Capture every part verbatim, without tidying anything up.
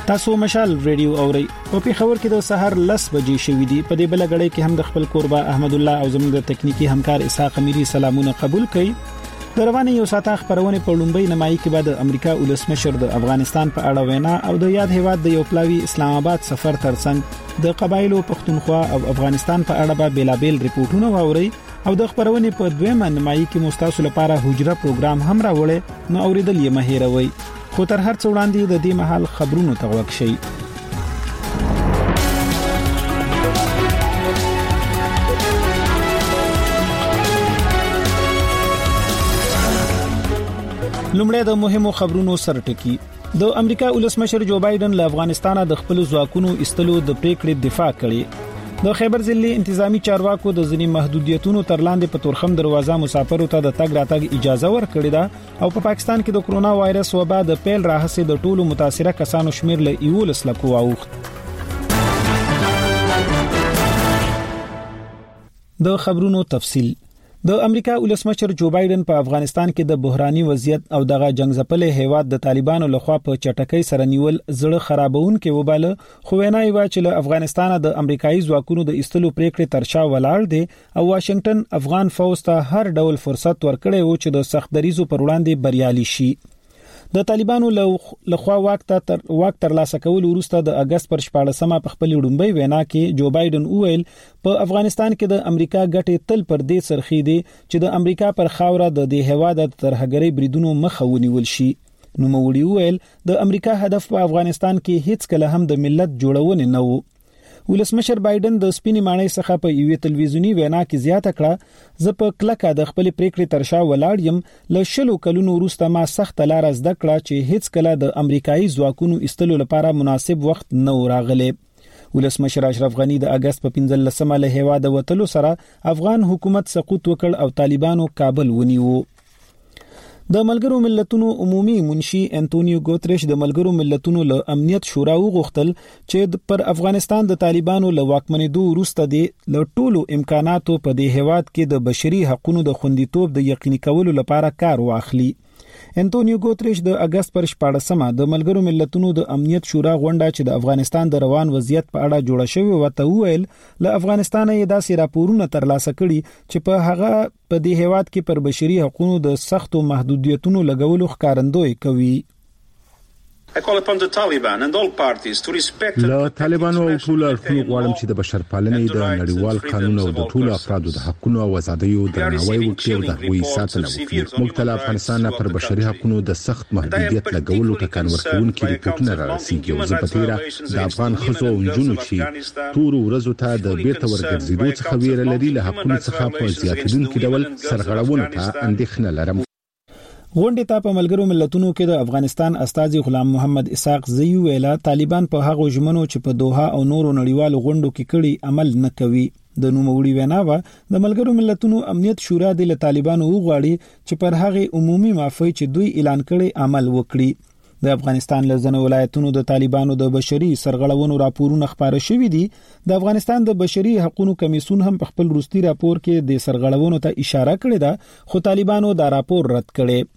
تاسو مشال ریډیو اورئ په پیښور کې د سحر لس بجې شوې دي. په دې بل غړې کې هم د خپل قربا احمد الله او زموږ د تکنیکی همکار اسحاق امیری سلامونه قبول کړي. د رواني یو ساعت خبرونه په لومبۍ نمایي کې بعد امریکا ولسمشر د افغانستان په اړه وینا او د یاد هیواد د یو پلاوی اسلام آباد سفر ترڅنګ د قبایلو پښتونخوا او افغانستان په اړه به بیلابل ریپورتونه واوري او د خبرونه په دویمه نمایي کې مستاسو لپاره حجره پروګرام هم راوړي. نو اوریدل یې مهیروي خو تر هر څو وړاندې د دې محل خبرونو ته وګورئ شي. لومړی د مهمو خبرونو سرټکی. د امریکا ولسمشر جو بایدن له افغانستانه د خپل ځواکونو ایستلو د پریکړې دفاع کړې. د خیبر ضلع انتظامی چارواکو د ځینی محدودیتونو تر لاندې په تورخم دروازه مسافرو ته د تګ راتګ اجازه ورکړې ده او په پا پاکستان کې د کرونا وایرس وبا د پیل راهسې د ټولو متاثره کسانو شمیر له یولس لکو اوخت. د خبرونو تفصیل. د امریکا ولسمشر جو بایدن په افغانستان کې د بحراني وضعیت او دغه جنگ ځپلې هیواد د طالبانو لخوا په چټکۍ سره نیول زړه خرابون کې وباله خو وینا یې وا چې له افغانستان د امریکایي ځواکونو د ایستلو پریکړې ترشا ولاړ دي او واشنگټن افغان فوج ته هر ډول فرصت ورکړي او چې د سخت دریزو پر وړاندې بریالي شي. د طالبانو لخوا واک تر واک تر لاسه کول وروسته د اگست پر شپاړسمه په خپل وډمبۍ وینا کې جو بایدن وویل په افغانستان کې د امریکا ګټې تل پر دې سرخی دي چې د امریکا پر خاوره د دې هواد د ترهګرۍ بریدونو مخه ونیول شي. نو موړي وویل د امریکا هدف په افغانستان کې هیڅ کله هم د ملت جوړونه نه وو. ولسمشر بایدن د سپینې ماڼۍ څخه په یوې تلویزیونی وینا کې زیاته کړه زه په کلکه د خپل پریکړې ترشا ولاړ یم. له شلو کلونو وروسته ما سخت لار زده کړه چې هیڅ کله د امریکایي ځواکونو ایستلو لپاره مناسب وخت نه راغلی. ولسمشر اشرف غنی د اگست په پنځلسمه له هیواده وتلو سره افغان حکومت سقوط وکړ او طالبانو کابل ونیو. د ملګرو ملتونو عمومي منشي انټونیو ګوتریش د ملګرو ملتونو له امنیت شورا وغوښتل چې پر افغانستان د طالبانو له واکمنېدو وروسته د له ټولو امکاناتو په دې هیواد کې د بشري حقوقو د خوندیتوب د یقیني کولو لپاره کار واخلي. انټونیو ګوتریش د اگست پر شپاړسمه د ملګرو ملتونو د امنیت شورا غونډه چې د افغانستان د روان وضعیت په اړه جوړه شوې و ته ویل له افغانستان یې داسې راپورونه ترلاسه کړي چې په هغه په دې هیواد کې پر بشري حقوقو د سختو محدودیتونو لګولو ښکارندوی کوي. له طالبانو او ټولو اړخونو غواړم چې د بشرپالنې د نړیوال قانون او د ټولو افرادو د حقوقو او آزادیو درناوی وکړي او د هغوی ساتنه وکړي. موږ ته له افغانستان پر بشري حقوقو د سخت محدودیت لګولو ټکان ورکوونکي ریپورتونه رارسېږي او زه په تیره د افغان ښځو او نجونو چې تورو ورځو ته د بیرته ورګرځېدو څخه ویره لري له حقوقو څخه په زیاتېدونکي ډول سرغړونو ته اندېښنه لرم. غونډې ته په ملګرو ملتونو کې د افغانستان استازي غلام محمد اسحاق زیو ویلا طالبان په هغه ژمنو چې په دوحه او نورو نړیوالو غونډو کې کړي عمل نه کوي. د نوموړي وینا و د ملګرو ملتونو امنیت شورا د طالبانو وغواړي چې پر هغه عمومي معافي چې دوی اعلان کړي عمل وکړي. د افغانستان له ځینو ولایتونو د طالبانو د بشري سرغړونو راپورونه خبره شوې دي. د افغانستان د بشري حقوقو کمیسیون هم په خپل وروستي راپور کې د سرغړونو ته اشاره کړې ده خو طالبانو دا راپور رد کړي.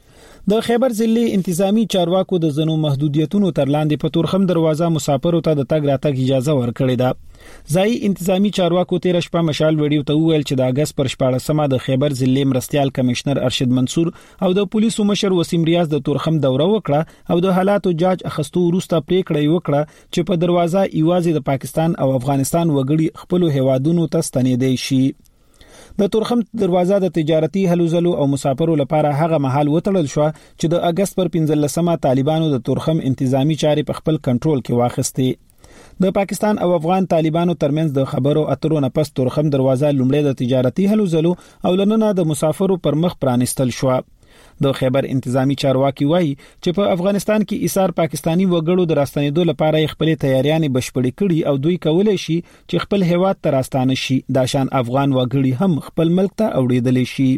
د خیبر ضلع انتظامی چارواکو د زنو محدودیتونو تر لاندې په تورخم دروازه مسافرو ته د تګ راتګ اجازه ورکړې ده. ځای انتظامی چارواکو تیر شپه مشال ویډیو ته ویل چې د اگست پر شپاړسمه د خیبر ضلع مرستيال کمشنر ارشد منصور او د پولیسو مشر وسیم ریاض د تورخم دوره وکړه او د حالاتو جاج اخستو وروسته پریکړه وکړه چې په دروازه ایوازي د پاکستان او افغانستان وګړي خپل هوادونو ته ستنېدای شي. د تورخم دروازه د تجارتي هلوځلو او مسافرو لپاره هغه محل وتړل شو چې د اگست پر پنځلسمه طالبانو د تورخم انتظامی چارې په خپل کنټرول کې واخیستې. د پاکستان او افغان طالبانو ترمنځ د خبرو اترو نه پس تورخم دروازه لومړی د تجارتي هلوځلو او لننه د مسافرو پر مخ پرانستل شو. د خیبر انتظامی چارواکي وایي چې په افغانستان کې ایثار پاکستانی وګړو د راستنېدو لپاره خپل تیاریانې بشپړې کړي او دوی کولای شي چې خپل هیواد ته راستانه شي. دا شان افغان وګړي هم خپل ملک ته اوړېدل شي.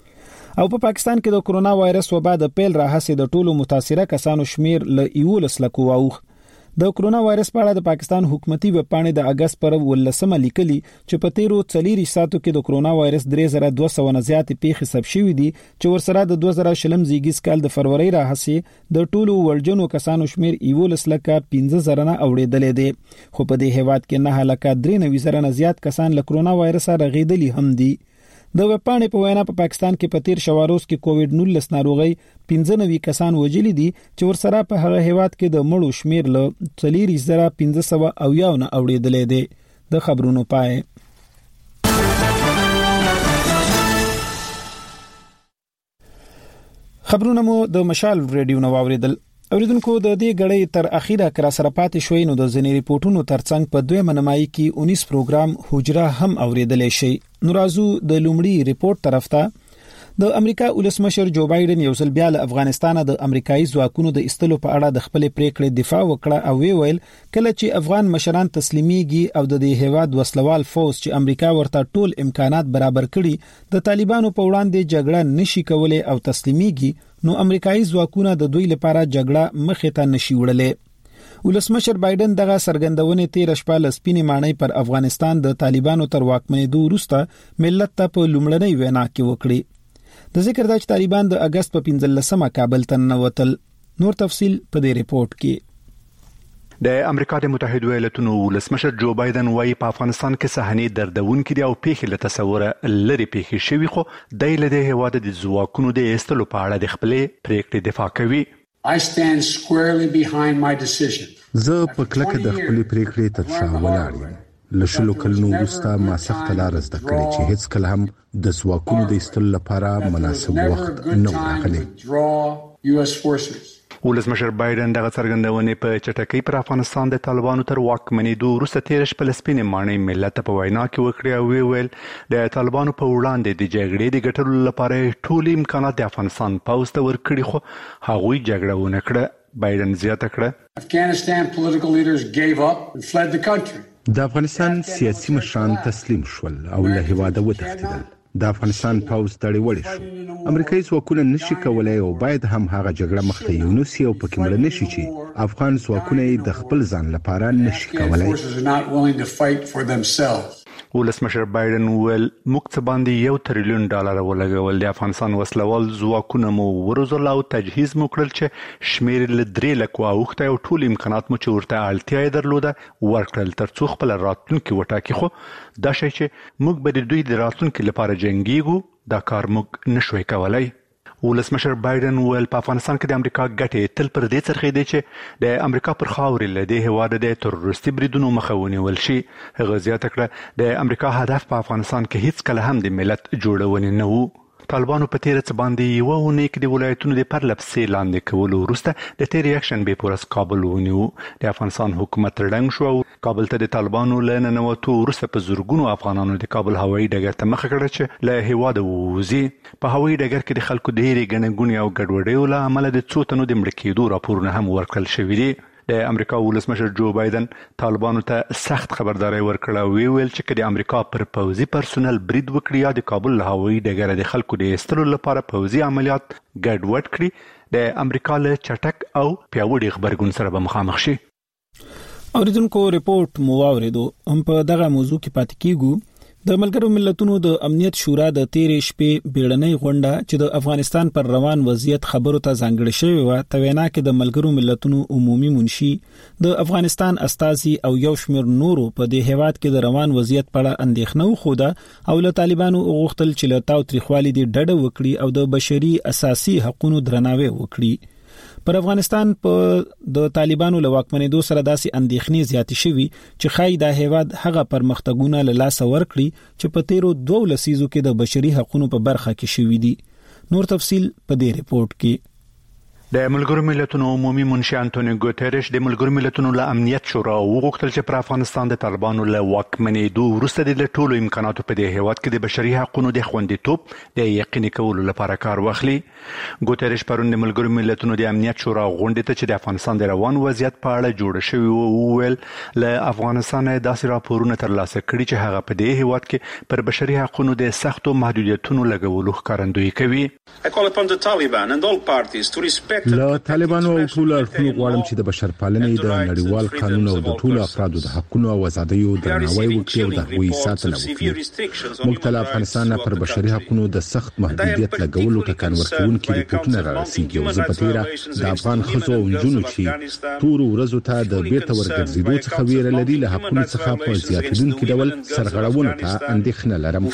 او په پاکستان کې د کرونا وایرس وبا د پیل راهسې د ټولو متاثره کسانو شمیر له یولس لکو اوخ. د کرونا وایرس په اړه د پاکستان حکومتي ویب پاڼې د اگست پر ولسمه لیکلي چې په تیرو څلورو ساعتو کې د کرونا وایرس درې زره دوه سوه نه زیات پیښې ثبت شوې دي چې ورسره د دوه زره شلم زیږیز کال د فروری راهیسې د ټولو ورجنو کسانو شمیر یولس لکه پنځه زره نه اوریدلې دي خو په دې هیواد کې نه لکه درې نوي زره نه زیات کسان له کرونا وایرس رغیدلي هم دي د ویب پاڼې په وینا په پاکستان کې په تیر شواروز کې کووډ نولس ناروغي پنځه نوي کسان وژلي دي چې ورسره په هغه هیواد کې د مړو شمیر له څلور زره پنځه سوه او یو نه اوریدلې دي د خبرونو پای خبرونه مو د مشال ریډیو نو اوریدل اوریدونکو د دې غړې تر اخیره کرا سره پاتې شوي نو د ځینې ریپورتونو ترڅنګ په دویمه نمایي کې اونیس پروګرام حجره هم اوریدلې شي نو راځو د لومړي ریپورت طرف ته د امریکا ولسمشر جو بایدن یو ځل بیا له افغانستان د امریکایي ځواکونو د استلو په اړه د خپل پریکړې دفاع وکړه او ویل کله چې افغان مشران تسلیميږي او د دې هیواد وسلوال فوج چې امریکا ورته ټول امکانات برابر کړي د طالبانو په وړاندې جګړه نشي کولای او تسلیميږي نو امریکایي ځواکونه د دوی لپاره جګړه مخې ته نشي وړلې ولسمشر بایدن دغه سرګندونې تیر شپه لسپینې مانۍ پر افغانستان د طالبانو تر واکمنېدو وروسته ملت ته په لومړنۍ وینا کې وکړي د ذکر د طالبان د اگست په پنځلسمه کابل ته ننوتل نور تفصيل په دې ریپورت کې د امریکا د متحده ایالاتونو ولسمشر جو بایدن وايي په افغانستان کې صحنې دردونکې دي او پیښې له تصوره لري پیښې شوي خو د له هیواد د ځواکونو د استلو په اړه د خپلې پریکړې دفاع کوي I stand squarely behind my decision. زه په کلکه د خپلې پریکړې تر شا ولاړ یم لشلو کلونو وروسته ما سخت لار زده کړې چې هیڅ کله هم د ځواکونو د استلو لپاره مناسب وخت نه راغلی ولسمشر بایدن دغه څرګندونې په چټکۍ پر افغانستان د طالبانو تر واکمنېدو وروسته تیر شپه لسپینې مانۍ ملت په وینا کې وکړي او ویل د طالبانو په وړاندې د جګړې د ګټلو لپاره ټول امکانات د افغانستان پوځ ته ورکړي خو هغوی جګړه ونه کړه بایدن زیاته کړه Afghanistan political leaders gave up and fled the country. د افغانستان سیاسي مشران تسلیم شول او له هیواده وتښتیدل د افغانستان پوځ تړي وړي شو امریکایي ځواکونه نشي کولای او باید هم هغه جګړه مخته یو نو سی او پکې مړ نشي چې افغان ځواکونه د خپل ځان لپاره نشي کولای ولسمشر بایدن ول موږ څه باندې یو تریلیون ډالر ولګول د افغانستان وسلوال ځواکونه مو ورزول او تجهیز مو کړل چې شمیر ل درې لک واوخته او ټول امکانات مو چې ورته اړتیا درلوده ورکړل ترڅو خپل راتلونکي وټاکي خو دا شی چې موږ به د دوی د راتلونکي لپاره جنگيږو دا کار موږ نشوي کولای ولسمشر بایدن ول په افغانستان کې د امریکا ګټې تل پر دې څرخې دي چې د امریکا پر خاورې له دې هواد د تروریستي بریدونو مخه ونیول شي هغه زیاته کړه د امریکا هدف په افغانستان کې هیڅ کله هم د ملت جوړونې نه وو طالبانو په تیر څه باندې یو ونه کې د ولایتونو د پرلپسې لاندې کولو وروسته د تیر اکشن به پورس کابل ونیو د افغانستان حکومت رنګ شو کابل ته د طالبانو له ننوتو وروسته په زورګونو افغانانو د کابل هوایي ډګر ته مخه کړه چې له هیواد ووزي په هوایي ډګر کې د خلکو ډېری ګڼګونې او ګډوډۍ له امله د څو تنو د مړ کېدو راپورونه هم ورکړل شوي دي د امریکا ولسمشر جو بایدن طالبانو ته سخت خبرداري ورکړه او ویل چې د امریکا پر پوځي پرسونل برید وکړي یا د کابل هوایي ډګر د خلکو د استلو لپاره پوځي عملیات ګډوډ کړي د امریکا له چټک او پیاوړي خبرګون سره به مخامخ شي اوریدونکو ریپورت مو واوریدو هم په دغه موضوع کې پاتې کیږو د ملګرو ملتونو د امنیت شورا د تیرې شپې بیړنۍ غونډه چې د افغانستان پر روان وضعیت خبرو ته ځانګړې شوې و توینا کې د ملګرو ملتونو عمومي منشي د افغانستان استازي او یو شمېر نورو په دې هیواد کې د روان وضعیت په اړه اندېښنه خوده او له طالبانو غوښتل چې له تاو تریخوالي دي ډډه وکړي او د بشري اساسي حقوقو درناوی وکړي پر افغانستان په د طالبانو له واکمنېدو سره داسې اندېښنې زیاتې شوي چې خای د هیواد هغه پرمختګونه له لاس ورکړي چې په تیرو دوه لسیزو کې د بشري حقوقو په برخه کې شوي دي نور تفصيل په دې ریپورت کې د ملګرو ملتونو عمومي منشي انټونیو ګوتریش د ملګرو ملتونو له امنیت شورا وغوښتل چې پر افغانستان د طالبانو له واکمنېدو وروسته د ټولو امکاناتو په دې هیواد کې د بشري حقوقو د خوندیتوب د یقیني کولو لپاره کار واخلي ګوتریش پرون د ملګرو ملتونو د امنیت شورا غونډې ته چې د افغانستان د روان وضعیت په اړه جوړ شوی او ویل له افغانستان داسې راپورونه ترلاسه کړي چې هغه په دې هیواد کې پر بشري حقوقو د سختو محدودیتونو لګولو ښکارندویي کوي I call upon the Taliban and all parties to respect له طالبانو او ټول اړخونو غواړم چې د بشرپالنې د نړیوال قانون او د ټول افرادو د حقوقو او آزادیو درناوی وکړي او د هغوی ساتنه وکړي. موږ ته افغانستان پر بشري حقوقو د سخت محدودیت لګولو ټکان ورکوونکي ریپورتونه راځي او زه په تیره د افغان ښځو او نجونو چې تور ورځو ته د بیرته ورګرځېدو څخه ویره لري له حقوقو څخه په زیاتېدونکو ډول سرغړونو ته اندېښنه لرم.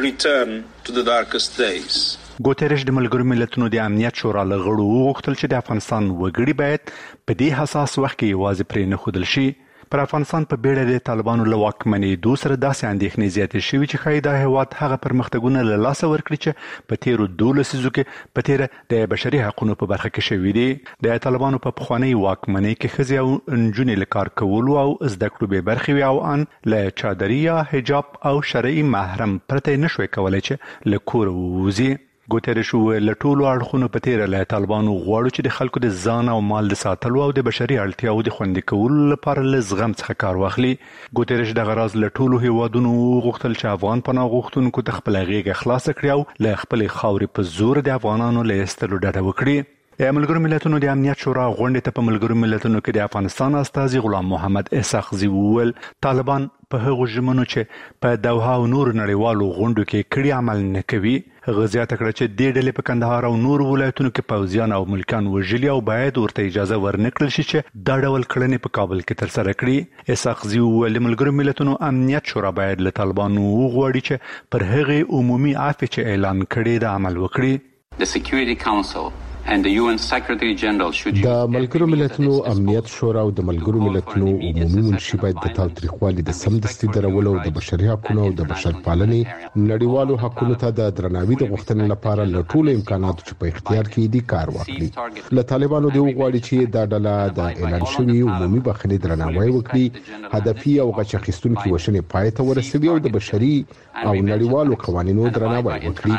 ګوتریش د ملګرو ملتونو د امنیت شورا له غړو وغوښتل چې د افغانستان وګړي باید په دې حساس وخت کې یوازې پرې نه ښودل شي. پر افغانستان په بیړه د طالبانو له واکمنېدو سره داسې اندېښنې زیاتې شوې چې ښایي دا هېواد هغه پرمختګونه له لاسه ورکړي چې په تیرو دوه لسیزو کې په تیره د بشري حقوقو په برخه کې شوي دي. د طالبانو په پخوانۍ واکمنۍ کې ښځې او نجونې له کار کولو او زده کړو بې برخې وي او ان له چادري یا حجاب او شرعي محرم پرته نشوي کولای چې له کوره ووځي. ګوتریش وویل له ټولو اړخونو په تیره له طالبانو غواړو چې د خلکو د ځان او مال د ساتلو او د بشري اړتیاو د خوندي کولو لپاره له زغم څخه کار واخلي. ګوتریش دغه راز له ټولو هیوادونو غوښتل چې افغان پناه غوښتونکو ته خپل غېږه خلاصه کړي او له خپل خاورې په زور د افغانانو له ایستلو ډډه وکړي. د ملګرو ملتونو د امنیت شورا غونډې ته په ملګرو ملتونو کې د افغانستان استازي غلام محمد اسحاقزي وویل طالبان په هغو ژمنو چې په دوحه او نور نړیوالو غونډو کې کړي عمل نه کوي. هغه زیاته کړه چې د ډلې په کندهار او نور ولایتونو کې پوځیان او ملکان وژلي او باید ورته اجازه ورنکړل شي چې دا ډول کړنې په کابل کې ترسره کړي. اسحاقزي وویل ملګرو ملتونو امنیت شورا باید له طالبانو وغواړي چې پر هغه عمومي عفو چې اعلان کړي د عمل وکړي. The Security Council and the U N Secretary General should د ملګرو ملتونو امنیت شورا او د ملګرو ملتونو عمومي منشي باید د تاوتریخوالي د سمدستي درولو او د بشري حقوقو او د بشرپالنې نړیوالو حقوقو ته د درناوي د غوښتنې لپاره له ټولو امکاناتو چې په اختیار کې دي کار واخلي. له طالبانو دی وغواړي چې دا ډله د اعلان شوی عمومي بخښنې درناوی وکړي، هدفي او غچ اخیستونکو وشنې پای ته ورسوي او د بشري او نړیوالو قوانینو درناوی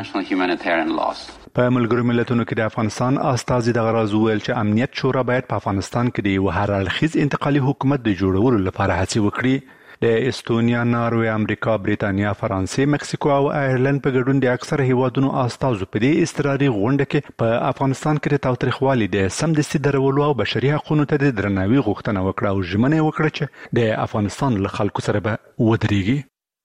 وکړي. په ملګرو ملتونو کې د افغانستان استازي دغه راز وویل چې امنیت شورا باید په افغانستان کې د یو هر اړخیز انتقالي حکومت د جوړولو لپاره هڅې وکړي. د استونیا، ناروې، امریکا، بریتانیا، فرانسې، مکسیکو او آیرلند په ګډون د اکثره هیوادونو استازو په دې اضطراري غونډه کې په افغانستان کې د تاوتریخوالي د سمدستي درولو او بشري حقوقو ته د درناوي غوښتنه وکړه او ژمنه وکړه چې د افغانستان له خلکو سره به ودرېږي.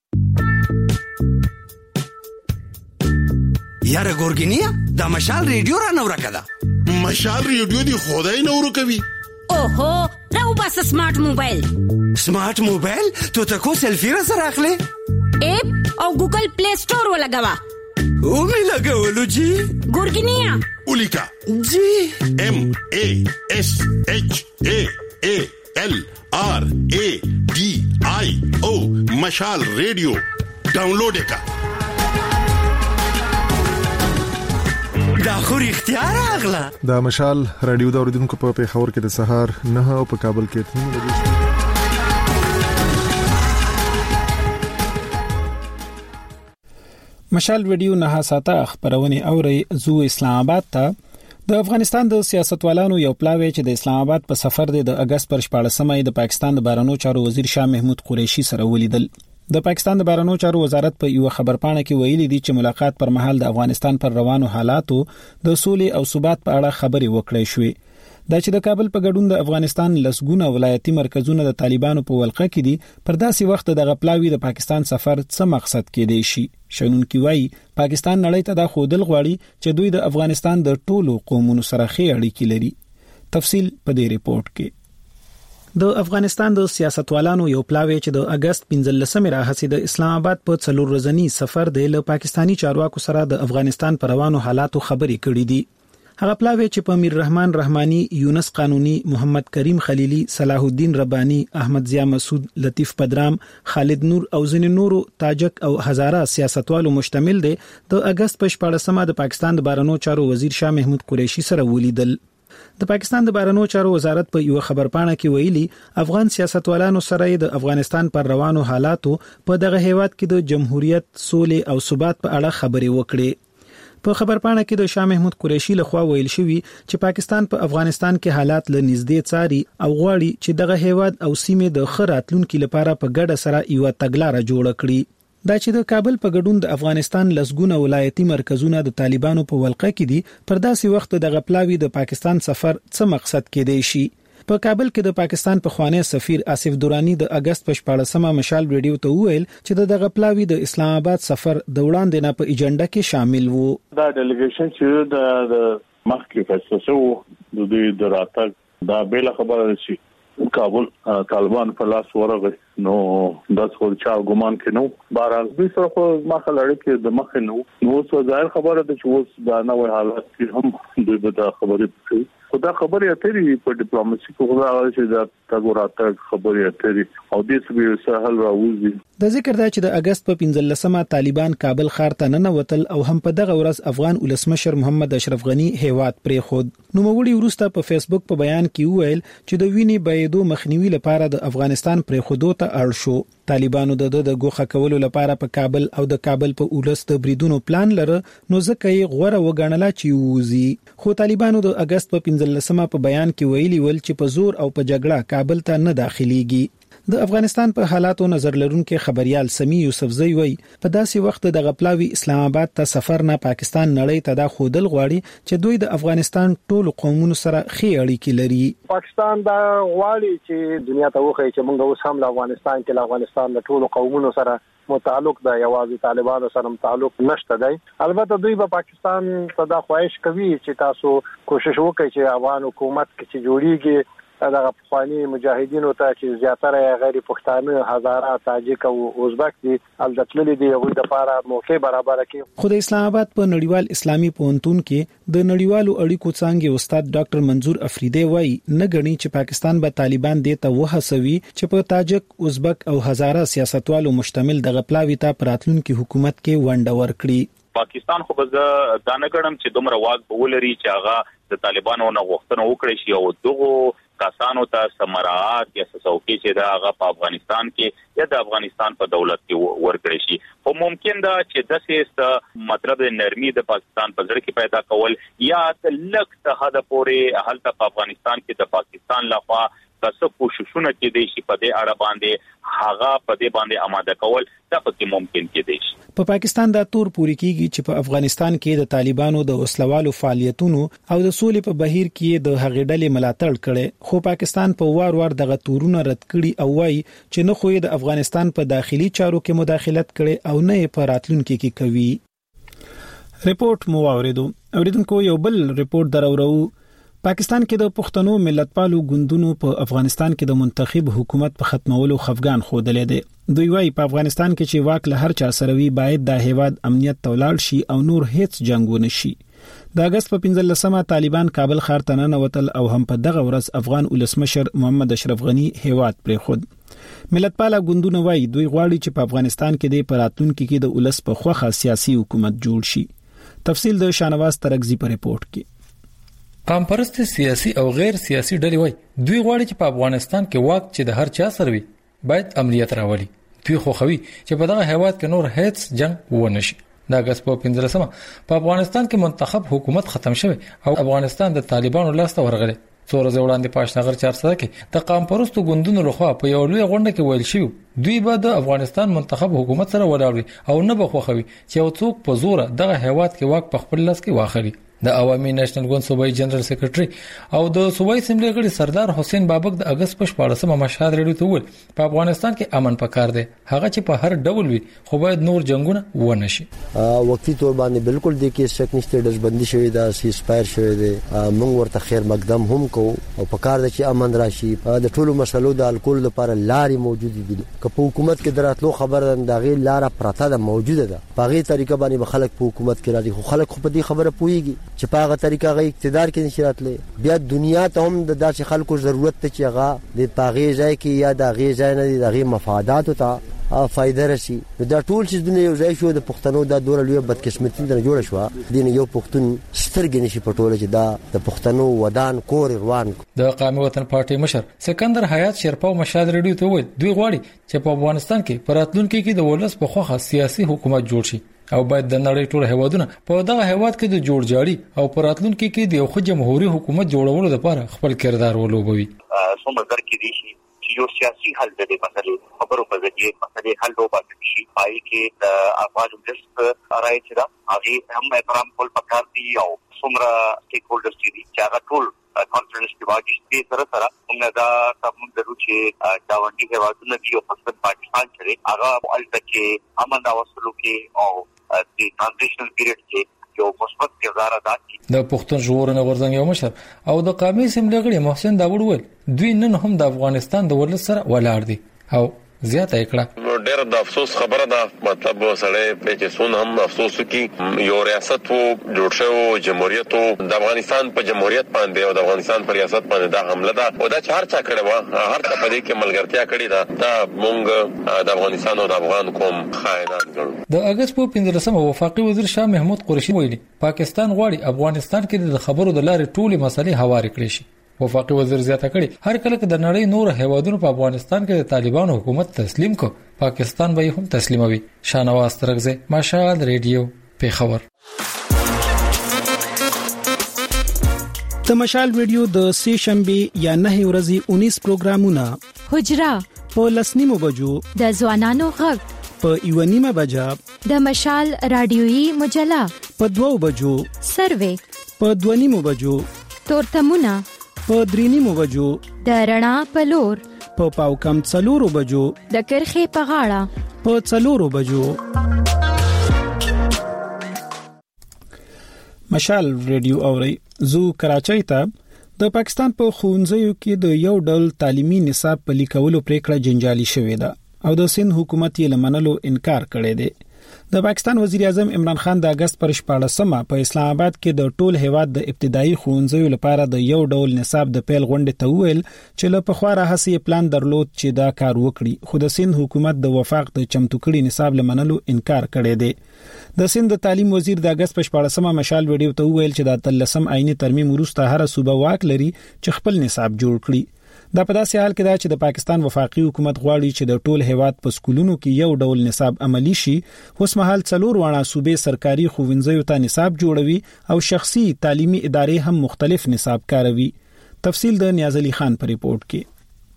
یاره ګورګینیا دا مشال ریډیو را نو راکړه. مشال ریډیو دی خدای نو ورکوي. اوهو راو بس سمارټ موبایل. سمارټ موبایل ته تاسو سلفي را سره اخلي؟ اپ او ګوګل پلی سٹور ولګوا. او می لګولو جی ګورګینیا ولیکا جی ام ا اس اچ ا ا ال ار ا ډي آی او مشال ریډیو ډاونلوډ وکړه. دا خو اختیار اغلا. دا مشال رادیو د اوریدونکو په پیښور کې د سهار نه او په کابل کې اته بجې. مشال ویډیو نه ساته خبرونه اوري زو اسلام آباد ته. د افغانستان د سیاستوالانو یو پلاوی چې د اسلام آباد په سفر د اگست پر شپاړسمه د پاکستان د بهرنیو چارو وزیر شاه محمود قریشي سره ولیدل. د پاکستان د بهرنیو چارو وزارت په یو خبرپاڼه کې ویلي دي چې ملاقات پر مهال د افغانستان پر روانو حالاتو د سولې او ثبات په اړه خبرې وکړې شوې. دا چې د کابل په ګډون د افغانستان لسګونه ولایتي مرکزونه د طالبانو په ولقه کې دي، پر داسې وخت د غپلاوي د پاکستان سفر څه مقصد کې دی شي. شنونکي وایي پاکستان نړۍ ته د خودل غواړي چې دوی د افغانستان د ټولو قومونو سره ښې اړیکې لري. تفصیل په دې ریپورت کې. د افغانستان د سیاستوالانو یو پلاوی چې د اگست پنځلسمه راهسي د اسلام آباد په څلور ورځنی سفر د ل پاکستانی چارواکو سره د افغانستان پر روانو حالاتو خبرې کړې دي. هغه پلاوی چې په امیر رحمان رحمانی، یونس قانونی، محمد کریم خلیلی، صلاح الدین ربانی، احمد ضیا مسعود، لطیف پدرام، خالد نور او ځینې نورو تاجک او هزاره سیاستوالو مشتمل دي. د اگست په شپاړسمه د پاکستان د بهرنیو چارو وزیر شاه محمود قریشي سره ولیدل. د پاکستان د بهرنیو چارو وزارت په یو خبرپاڼه کې ویلي افغان سیاستوالانو سره د افغانستان پر روانو حالاتو په دغه هیواد کې د جمهوریت، سولې او ثبات په اړه خبرې وکړې. په خبرپاڼه کې د شاه محمود قریشي لخوا ویل شوی چې پاکستان په پا افغانستان کې حالات له نږدې څاري او غواړي چې دغه هیواد او سیمه د خراتلونکو لپاره په ګډه سره یو تګلارې جوړ کړي. دا چې د کابل په ګډون د افغانستان لسګونه ولایتي مرکزونه د طالبانو په ولقه کې دي پر داسې وخت د غپلاوي د پاکستان سفر څه مقصد کې دی شي. په کابل کې د پاکستان په خوانی سفیر آصف دورانی د اگست په شپاړسمه مشال ریډیو ته وویل چې د غپلاوي د اسلام آباد سفر د وړاندې نه په ایجنډا کې شامل وو. دا ډیلیګیشن چې د مخکې فیصله شو د دې د راتګ دا بیل خبره شي کابل طالبان په لاس ورغی نو د څو چا ګمان کې نو بهرحال به سره خو مخه لړ کې د مخ نو نو څه ظاهر خبره ده چې اوس دا نوې حالات کې هم دوی به دا خبرې کوي. خدا خبرې اترې په ډیپلوماسي کې خو چې دا تاسو راته خبرې اترې او د دې سهل راوځي. د ذکر دا چې د اگست په پنځلسمه طالبان کابل ښار ته ننوتل او هم په دغه ورځ افغان ولسمشر محمد اشرف غنی هیواد پرې خود. نو موږ وروسته په فیسبوک په بیان کې وویل چې د ویني بایدو مخنیوي لپاره د افغانستان پرې خودو ته اړ شو. طالبانو د د ګوخه کولو لپاره په کابل او د کابل په اولس د بریدونو پلان لره نو ځکه یې غوړه وګڼله چې ووزي. خو طالبانو د اگست په پنځلسمه په بیان کې ویلي ول چې په زور او په جګړه کابل ته نه داخليږي. د افغانستان په حالاتو نظر لرونکو خبريال سمي یوسفزئی وای په داسې وخت د غپلاوي اسلام آباد ته سفر نه پاکستان نړۍ ته دا خودل غواړي چې دوی د افغانستان ټولو قومونو سره خې اړیکې لري. پاکستان دا غواړي چې دنیا ته وخی چې موږ اوس هم د افغانستان کې د افغانستان د ټولو قومونو سره متعلق د یوازې طالبانو سره تعلق نشته دی. البته دوی په پاکستان ته دا خواهش کوي چې تاسو کوشش وکړئ چې افغان حکومت کې چې جوړیږي دغه افغاني مجاهدینو ته چې زیاتره غیر پښتانه هزاره تاجک او ازبک دي الدتللي دي غوي د لپاره موقع برابر کړي. خو د اسلام آباد په نړیوال اسلامي پوهنتون کې د نړیوالو اړیکو څانګې استاد ډاکټر منظور افریدی وایي نه غني چې پاکستان به طالبان دې ته وهڅوي چې په تاجک ازبک او هزاره سیاستوالو مشتمل د غپلاوي ته پراتلونکو حکومت کې ونډه ورکړي. پاکستان خو به دا نه ګڼم چې دومره واک ولري چې هغه د طالبانو نه غوښتنه وکړي شي او دغه کسانو ته سمراعات یا څوکۍ چې دا هغه په افغانستان کې یا د افغانستان په دولت کې ورکړي شي. خو ممکن دا چې د سیاست مطلب نرمي د پاکستان په ځړ کې پیدا کول یا لک ته حد پورې حالت په افغانستان کې د پاکستان لخوا تاسو کوششونه کې دي چې په دې اړه باندې هغه په دې باندې آماده کول دا پکې ممکن کې دي. په پاکستان دا تور پوری کیږي چې په افغانستان کې د طالبانو د وسلوالو فعالیتونو او د سولې په بهیر کې د هغې ډلې ملاتړ کړي خو پاکستان په وار وار دغه تورونه رد کړي او وايي چې نه خو د افغانستان په داخلي چارو کې مداخلت کړي او نه یې په راتلونکو کې کوي. ریپورت مو اوریدو اوریدونکو یو بل ریپورت درورو. پاکستان کې د پښتنو ملتپالو ګوندونو په افغانستان کې د منتخب حکومت په ختمولو خفګان خوده دي. دوی وايي په افغانستان کې چې واک له هر چا سره وي باید د هیواد امنیت تولاړ شي او نور هیڅ جنگونه شي. د اگست په پنځلسمه طالبان کابل ښار ته ننوتل او هم په دغه ورځ افغان ولسمشر محمد اشرف غنی هیواد پرې خود. ملتپاله ګوندونه وايي دوی غواړي چې په افغانستان کې د پراتونکو کې د ولس په خوخه سیاسي حکومت جوړ شي. تفصیل د شانواز ترغزی په ریپورت کې. قام پرست سیاسي او غیر سیاسي ډلې وای دوی غواړي چې په افغانستان کې واک چې د هر چا سره وي باید امنیت راولي. دوی خو خوي چې په دغه هیواد کې نور هیڅ جنگ ونه شي. د اگست په پنځلسمه په افغانستان کې منتخب حکومت ختم شوی او افغانستان د طالبانو لاس ته ورغلی. څو ورځې وړاندې په اشنغر چار سره کې د قام پرستو ګوندونو لخوا په یو لوی غونډه کې ویل شوی دوی به د افغانستان منتخب حکومت سره ولاړ او نه به خوښوي چې یو څوک په زور دغه هیواد کې واک په خپل لاس کې واخلي. د عوامي نېشنل ګوند صوبایي جنرال سیکریټري او د صوبایي اسمبلی غړي سردار حسین بابک د اگست په شپاړسمه مشهد ریډیو ته وویل په افغانستان کې امن پکار دی هغه چې په هر ډول وي خو باید نور جنگونه ونه شي. وقتی تور باندې بالکل د کې شک نشته د بندي شوی دا سی سپایر شوی دی موږ ورته خیر مقدم هم کو او پکار دی چې امن راشي. د ټولو مسلو د الکول لپاره لارې موجود دي که په حکومت کې دراتلو خبر دا غي لاره پراته ده موجوده ده په غي طریقه باندې خلک په حکومت کې راځي خو خلک خو په دې خبره پويږي چې په هغه طریقه غي اقتدار کې نشرات لې بیا دنیا ته هم د داسې خلکو ضرورت ته چې هغه د پاغي ځای کې یا د غي ځای نه د غي مفادات ته فائدہ راشي. دا ټول چې دنیا یو ځای شو د پښتنو د دوره لوی بدقسمتي نه جوړ شو دین یو پښتون سترګې نشي پټول چې دا د پښتنو ودان کور روان. د قومي وطن پارټي مشر سکندر حیات شرپاو مشهد ریډیو ته وویل دوی غواړي چې په افغانستان کې پراتلونکو کې د ولس په خوخه سیاسي حکومت جوړ شي او باید د نړۍ ټول هیوادونه په دغه هیواد کې د جوړجاړي او پراتلونکو کې د یو خو جمهوریت حکومت جوړولو لپاره خپل کردار ولوبوي. څومره درکې دي چې یو سیاسي حل د دې مسلې خبرو په ځای مسلې حل وباسي شي پای کې د افغان ولس راي چې دا هغه هم احترام کول پکار دي او څومره سټیک هولډرز چې هغه ټول کانفرنس کې واجب دي سره سره موږ دا کوم درو چې دا وندي هوادونه دی او خاصه پاکستان سره هغه البته چې امن دا وسلو کې او د ترانزیشنل پیریډ کې یو مثبت کردار ادا کړي. د پښتون ژغورنې غورځنګ یو مشر او د قومي اسمبلی غړي محسن داوود وویل دوی نن هم د افغانستان د ولس سره ولاړ دي او زیاته کړه. ډېر د افسوس خبره ده، مطلب سړی په چې سون هم افسوس کی یو ریاست وو جوړ شو جمهوریت وو د افغانستان په جمهوریت باندې او د افغانستان پر ریاست باندې دا حمله ده او دا چار چا کړه وا هر څه په دې کې ملګرتیا کړې ده دا مونږ د افغانستان او د افغان قوم خائنان ګڼو. د اگست په پنځلسمه وفاقي وزیر شاه محمود قریشي ویلي پاکستان غواړي افغانستان کې د خبرو د لارې ټولې مسلې هوارې کړي شي. وفاقي وزیر زیاته کړي هر کله چې د نړۍ نور هیوادونو په افغانستان کې د طالبانو حکومت تسلیم کو پاکستان به هم تسلیموي. شانواز ترغزه مشال ریډیو پیښور. د مشال ریډیو د سه شنبه یا نه ورځې انیس پروګرامونه حجرا په لسنیمو بجو د ځوانانو غږ په ایونیمه بجا د مشال رادیويي مجله په دوو بجو سروي په دونیمو بجو تورتمونه په درینیمو بجو د رڼا په لور په پاو کم څلورو بجو د کرخې په غاړه په څلورو بجو. مشال ریډیو اوري زو کراچۍ ته د پاکستان په ښوونځیو کې د یو ډول تعلیمي نصاب په لیکولو پریکړه جنجالي شوې ده او د سند حکومت یې لمنلو انکار کړی دی. د پاکستان وزیر اعظم عمران خان د اگست پر شپاړسمه په اسلام آباد کې د ټول هیواد د ابتدایي ښوونځیو لپاره د یو ډول نصاب د پیل غونډې ته وویل چې له پخواره هڅې پلان درلود چې دا کار وکړي خو د سند حکومت د وفاق د چمتو کړي نصاب لمنلو انکار کړی دی. د سند د تعلیم وزیر د اگست پر شپاړسمه مشال ویډیو ته وویل چې د تلسم آئینی ترمیم وروسته هر صوبه واک لري چې خپل نصاب جوړ کړي. دا په داسې حال کې دا چې د پاکستان وفاقي حکومت غواړي چې د ټول هیواد په سکولونو کې یو ډول نصاب عملی شي. اوس مهال څلور وړاندې صوبې سرکاري ښوونځیو ته نصاب جوړوي او شخصي تعلیمي ادارې هم مختلف نصاب کاروي. تفصیل د نیاز علي خان په ریپورت کې.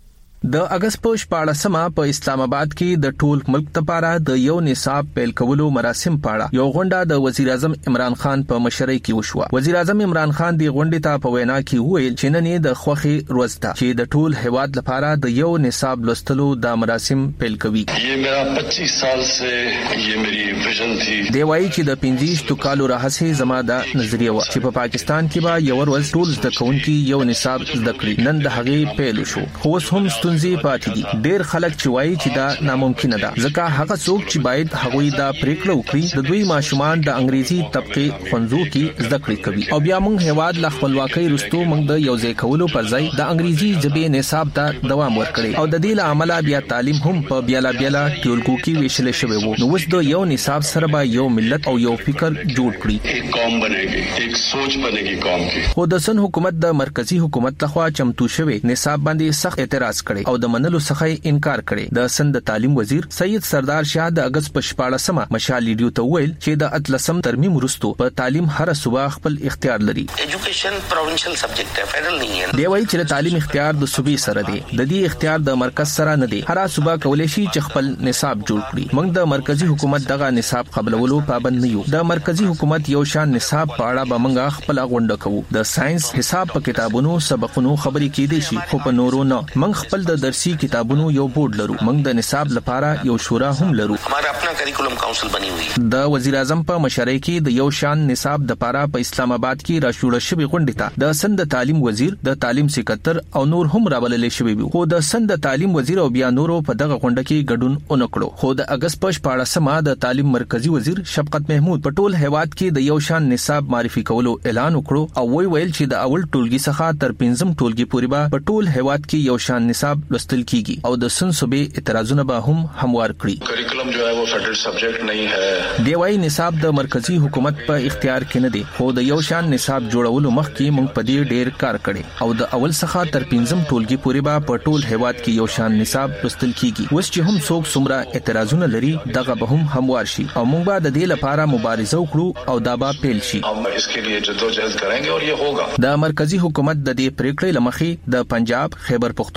د اگست په شپاړسمه په اسلام آباد کې د ټول ملک لپاره د یو نصاب پیل کولو مراسم پاړه یو غونډه د وزیر اعظم عمران خان په مشرۍ کې وشوه. وزیر اعظم عمران خان دی غونډې ته په وینا کې وویل چې نن د خوخي ورځ ده چې د ټول هیواد لپاره د یو نصاب لوستلو د مراسم پیل کوي. یہ میرا پچیس سال سے یہ میری ویژن تھی. دی وایي چې د پنځه کالو راهسې زما د نظریه و چې په پاکستان کې به یو ورځ ټول زده کوونکي یو نصاب زده کړي. نن د هغې پیل شو. خو هم ستونزې پاتې دي. ډېر خلک چې وایي چې دا ناممکن ده ځکه هغه څوک چې باید هغوی دا پریکړه وکړي د دوی ماشومان د انګریزي طبقه خنزو کې زده کړې کوي او بیا موږ هیواد ل خپلواکۍ وروسته موږ د یو ځای کولو پر ځای د انګریزي ژبې نصاب ته دوام ورکړي او د دې له عمله بیا تعلیم هم په بیاله بیاله ټولګو کې ویشل شوی وو. نو اوس د یو نصاب سره به یو ملت او یو فکر جوړ کړي، ایک قوم بنےږي، ایک سوچ بنےږي قوم کی. خو د سن حکومت د مرکزی حکومت لخوا چمتو شوی نصاب باندې سخت اعتراض کړي او د منلو څخه انکار کړي. د سند تعلیم وزیر سید سردار شاه د اگست په شپاړسمه مشال ریډیو ته ویل چې د اتلسم ترمیم وروسته په تعلیم هر صوبه خپل اختیار لري. ایجوکیشن پروینشل سبجیکټ دی، فدرل نه دی. دی وایي چې تعلیم اختیار د صوبې سره دی، د دې اختیار د مرکز سره نه دی. هر صوبه کولای شي چې خپل نصاب جوړ کړي. موږ د مرکزی حکومت دغه نصاب قبلولو پابند نه یو. د مرکزی حکومت یو شان نصاب په اړه به موږ خپل غونډه کوو. د ساينس حساب په کتابونو سبقونو خبرې کېدې شي خو په نورو نه. موږ خپل د درسي کتابونو یو بورډ لرو. موږ د نصاب لپاره یو شورا هم لرو. ہمارا اپنا کریکولم کونسل بنی ہوئی. د وزیر اعظم په مشرۍ کې د یو شان نصاب د لپاره په اسلام آباد کې راشوړ شوی غونډه ته د سند تعلیم وزیر، د تعلیم سکرټر او نور هم راولل شوی وو. خو د سند تعلیم وزیر او بیا نورو په دغه غونډه کې ګډون اونکړو. خو د اگست په شپاړسمه د تعلیم مرکزی وزیر شفقت محمود په ټول هیواد کې د یو شان نصاب معرفي کولو اعلان وکړو او وی ویل چې د اول ټولګي څخه تر پنځم ټولګي پورې به په ټول هیواد کې یو شان نصاب لوستل کیږي او د سن صوبې اعتراضونه به هم هموار کړي. کریکولم جو ہے وہ فیڈرل سبجیکٹ نہیں ہے. دی وايي نصاب د مرکزی حکومت په اختیار کې نه دی، خو د یو شان نصاب جوړولو مخکې موږ په دې ډېر کار کړی او د اول څخه تر پنځم ټولګي پورې به په ټول هیواد کې یو شان نصاب لوستل کیږي. اوس چې هم څوک څومره اعتراضونه لري دغه به هم هموار شي او موږ به د دې لپاره مبارزه وکړو او دا به پیل شي. ہم اس کے لیے جدوجہد کریں گے اور یہ ہوگا. د مرکزی حکومت د دې پریکړې لمخې د پنجاب، خیبر پختونخوا،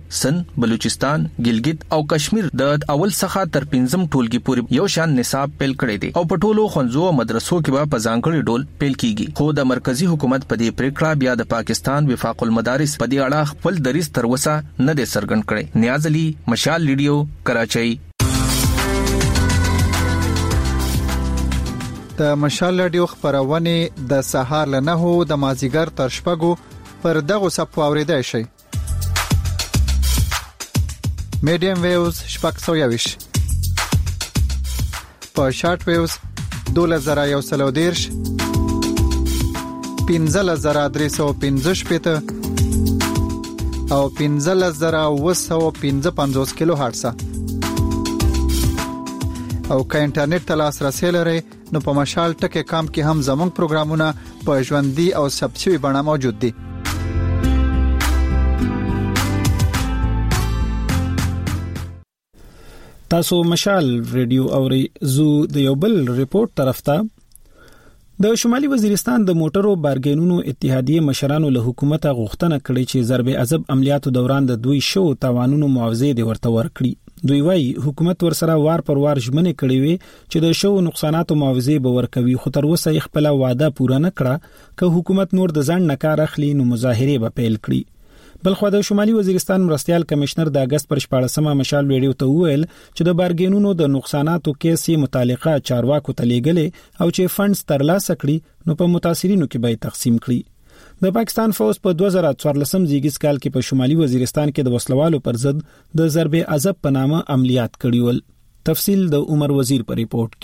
سند، بلوچستان، ګلګت او کشمیر د اول څخه تر پنځم ټولګي پورې یو شان نصاب پیل کړی دی او په ټولو ښوونځو او مدرسو کې به په ځانګړي ډول پیل کیږي. خو د مرکزی حکومت په دې پریکړه بیا د پاکستان وفاق المدارس په دې اړه خپل دریځ تر اوسه نه دی څرګند کړی. نیاز علي، مشال ریډیو، کراچۍ. د مشال رادیو خبرونه د سهار له نهو د مازیګر تر شپږو پر دغه صفو اوریدای شي. میډیم ویوز شپږ سوه یویش په شارټ ویوز دوله زره یو سل او دیرش پنځه زره درې سوه پنځه شپېته او پنځه زره اوه سوه پنځه پنځوس کیلو هرتز. او که انټرنیټ ته لاسرسي لرئ نو په مشال ټکی کام کې هم زموږ پروګرامونه په ژوندۍ او ثبت شوي بڼه موجود دي. تاسو مشال ریډیو اوري. زو د یو بل ریپورت طرف ته د شمالي وزیرستان د موټرو بارګینونو اتحادیه مشرانو له حکومت غوښتنه کړې چې ضرب عذاب عملیاتو دوران د دوی شو تاوانونو معاوضه دی ورته ورکړي. دوی وايي حکومت ورسره وار پر وار ژمنې کړې وي چې د شو نقصاناتو معاوضه به ورکوي، خو تر اوسه یې خپل وعده پوره نه کړه. که حکومت نور د ځان نه کار اخلي نو مظاهره به پیل کړي. بلخو د شمالي وزیرستان مرستيال کمشنر د اگست پر شپاړسمه مشال ویډیو ته وویل چې د بارګینونو د نقصاناتو کیسې متعلقه چارواکو ته لیږلې او چې فنډز ترلاسه کړي نو په متاثرینو کې به تقسیم کړي. د پاکستان فوج په دوه زره څوارلسم زیږیز کال کې په شمالي وزیرستان کې د وسلوالو پر ضد د ضرب عذاب په نامه عملیات کړي ول. تفصیل د عمر وزیر په ریپورت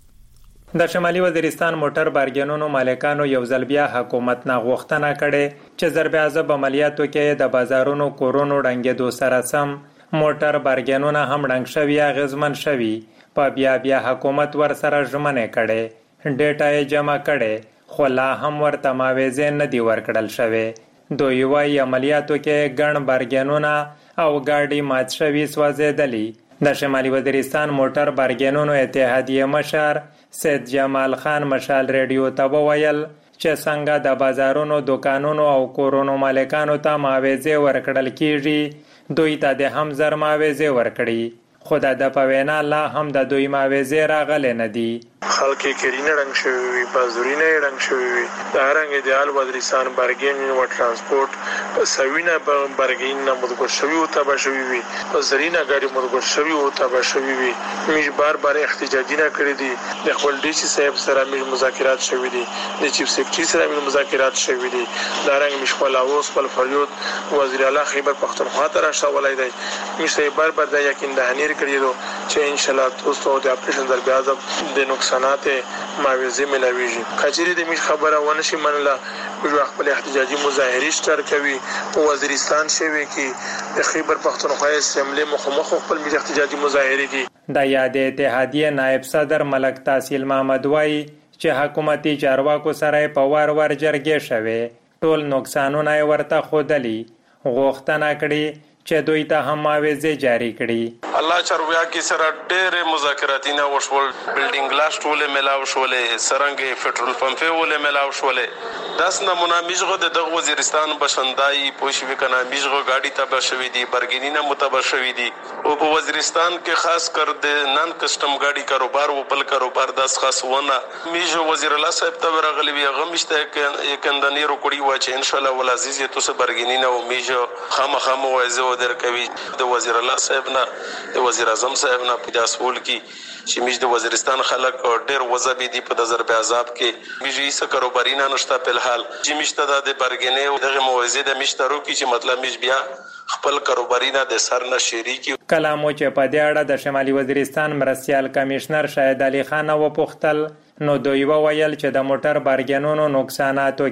کې. د شمالي وزیرستان موټر بارګینونو مالکانو یو ځل بیا حکومت نه غوښتنه کړې چې ضرب عذاب عملیاتو کې د بازارونو کورونو ډنګېدو سره سم موټر بارګینونه هم ډنګ شوي اغیزمن شوي. په بیا بیا حکومت ورسره ژمنې کړې، ډیټا یې جمع کړې، خو لا هم ورته معاوضه نه دی ورکړل شوی. دوی وايي عملیاتو کې ګڼ بارګینونه او ګاډي مات شوي سوځېدلي. د شمالي وزیرستان موټر بارګینونو اتحادیه مشر سید جمال خان مشال ریډیو ته وویل چې څنګه د بازارونو، دکانونو او کورونو مالکانو ته معاوضه ورکړل کیږي، دوی ته د هم زر معاوضه ورکړي. خو د په وینا لا هم د دوی معاوضه راغلې نه دي. خلک کېرینه رنګ شوی وي، بازورینه رنګ شوی وي. د هرنګ د آل وزیرستان بارګین او ترانسپورت سوینه بارګین نه مدګور شوی او تبا شوی وي، زرینه ګاډي مدګور شوی او تبا شوی وي. میش بار بار احتجاجی نه کړی دي. د خپل ډي سي صاحب سره میش مذاکرات شوی دي، د چیف سیکریټری سره میش مذاکرات شوی دي. دا رنګ میش خپل اوس خپل فریاد وزیر اعلی خیبر پختونخوا ته راښولای دی. میش بار بار د یقین دهنیر کړی دو چې ان شاء الله تاسو د اپریشن ضرب عذاب د نقصانات معاوضه ملويږي. کچېری د میش خبره ونه شي منله موږ خپل احتجاجي مظاهره شتر کوي په وزیرستان شوی کې د خیبر پختونخوا اسمبلی مخمخ خپل میش احتجاجي مظاهره دي. د یاد اتحادیه نائب صدر ملک تحصیل محمد وای چې حکومتي چارواکو سره په وار ور جرګې شوه، ټول نقصانونه ورته خودلی، غوښتنه کړي چې دوی ته هم معاوضه جاری کړي. الله چارواکي سره ډېر مذاکرات نه وشول، بلډینګ لاس ټول ملاو شولې، سرنګ پټرول پمپ ول ملاو شولې. داس نمونه میژغه د وزیرستان بشندای پوښوي کنه میژغه گاډي تبا شوی دي، برګینینه متبر شوی دي. او په وزیرستان کې خاص کر د نن کسٹم گاډي کاروبار او بل کاروبار داس خاص ونه میژه وزیر الله صاحب ته راغلی غمشته کې کندنی روکړی و چې ان شاء الله ول عزیز ته سه برګینینه او میژه خامخا موعظه در کوي. د وزیر الله صاحب نه د وزیر اعظم صاحب نه په داسول کې چې میژ د وزیرستان خلک ډېر وځبې دي په ضرب عذاب کې میژې څه کاروباري نه نشته په حال چې میشته د برګنې او دغه موعظه د میشترو کې چې مطلب میژ بیا خپل کاروباري نه د سر نشری کی. کلامو چې په دې اړه د شمالي وزیرستان مرستيال کمشنر شاهد علي خان و پختل نو دوی وویل چې د موټر بارګینونو نقصاناتو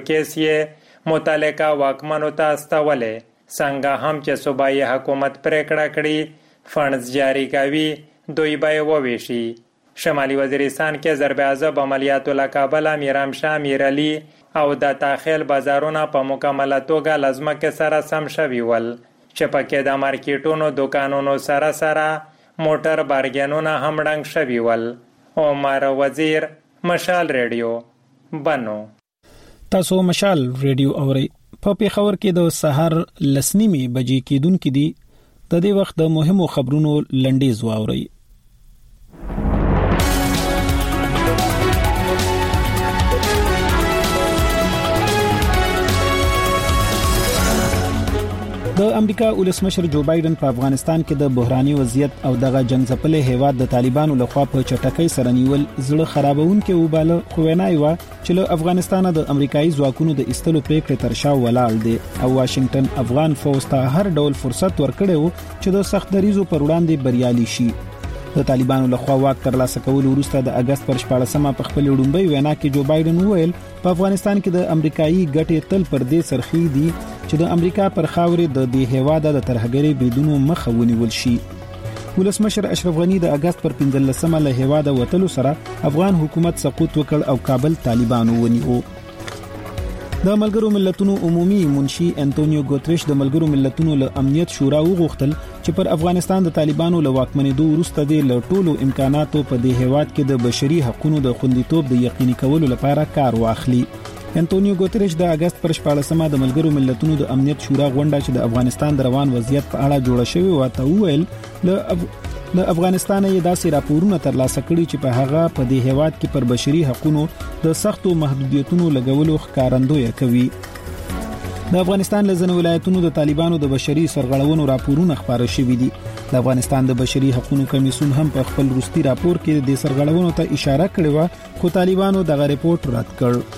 کیسې متعلقه واکمنو ته استولې، څنګه هم چې صوبایي حکومت پریکړه کړي فنډز جاری کوي دوی به وویشي. شمالي وزیرستان کې ضرب عذاب عملیاتو له کابل میرام شاه میرعلی او د تاخیل بازارونه په مکمله توګه لازمه کې سره سم شوي ول چې پکې د مارکیټونو دکانونو سره سره موټر بارګینونه هم ډنګ شوي ول. عمر وزیر، مشال ریډیو، بنو. تاسو مشال ریډیو اورئ. په پیښور کې د سحر لسنیمه بجې کېدونکې دي د دې وخت د مهمو خبرونو لنډیز واوري. د امریکا ولسمشر جو بایدن په افغانستان کې د بحراني وضعیت او دغه جنگ ځپلې هیواد د طالبانو لخوا په چټکۍ سره نیول زړه خرابونکي وباله خو وینای و چې له افغانستان د امریکایي ځواکونو د استلو پریکړه تر شا ولاړ دي او واشنگټن افغان فوج ته هر ډول فرصت ورکړي وو چې د سخت دریزو پر وړاندې بریالي شي. د طالبانو لخوا واک ترلاسه کول وروسته د اگست پر شپاړسمه په خپل وړومبۍ وینا کې جو بایدن وویل په افغانستان کې د امریکایي ګټې تل پر دې سرخی دي چې د امریکا پر خاورې د دې هیواد د ترهګرۍ بریدونو مخه ونیول شي. ولسمشر اشرف غنی د اگست پر پنځلسمه له هیواد وتلو سره افغان حکومت سقوط وکړ او کابل طالبانو ونیو. د ملګرو ملتونو عمومي منشي انټونیو ګوتریش د ملګرو ملتونو له امنیت شورا وغوښتل چې پر افغانستان د طالبانو له واکمنېدو وروسته د لټولو امکاناتو په دې هیواد کې د بشري حقوقو د خوندیتوب د یقیني کولو لپاره کار واخلي. انټونیو ګوتریش د اگست پر شپاړسمه د ملګرو ملتونو د امنیت شورا غونډه چې د افغانستان د روان وضعیت په اړه جوړه شوې و ته وویل له اف... د افغانستان یې داسې راپورونه ترلاسه کړي چې په هغه په دې هیواد کې پر بشري حقوقو د سختو محدودیتونو لګولو ښکارندوی کوي. د افغانستان له ځینو ولایتونو د طالبانو د بشري سرغړونو راپورونه خبره شوي دي. د افغانستان د بشري حقوقو کمیسیون هم په خپل وروستي راپور کې د سرغړونو ته اشاره کړې و خو طالبانو دغه ریپورت رد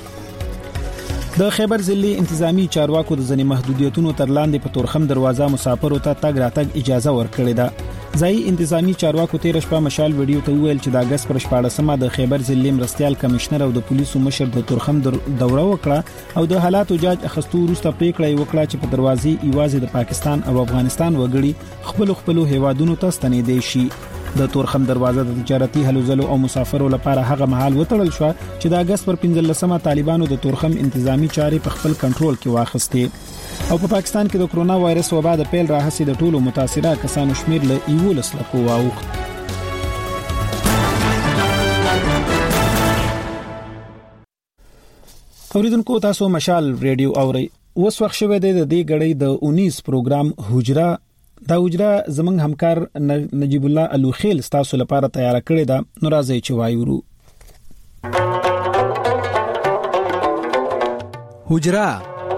کړ. د خیبر ضلعي انتظامی چارواکو د ځینې محدودیتونو تر لاندې په تورخم دروازه مسافرو ته تګ راتګ اجازه ورکړې ده. ځای انتظامی چارواکو تیر شپه مشال ویډیو ته ویل چې د اگست پر شپاړسمه د خیبر ضلعي مرستيال کمشنر او د پولیسو مشر د تورخم دوره وکړه او د حالاتو جاج اخستو وروسته پریکړه وکړه چې په دروازې ایوازي د پاکستان او افغانستان وګړي خپل خپل هیوادونو ته ستنېدي شي. د تورخم دروازه د تجارتي هلوځلو او مسافرو لپاره هغه مهال وتړل شو چې د اگست پر پنځلسمه طالبانو د تورخم انتظامی چارې په خپل کنټرول کې واخستې. او په پاکستان کې د کرونا وایرس وبا د پیل راهسي د ټولو متاثره کسانو شمیر له یولس لکو واوښت. اوریدونکو تاسو مشال ریډیو اوري. اوس وخت شوه د دې غړې د اونیس پروګرام حجره دا حجره زمنګ همکار نجیب الله الوخیل تاسو لپاره تیار کړی دا نو راځي چې وایو. حجره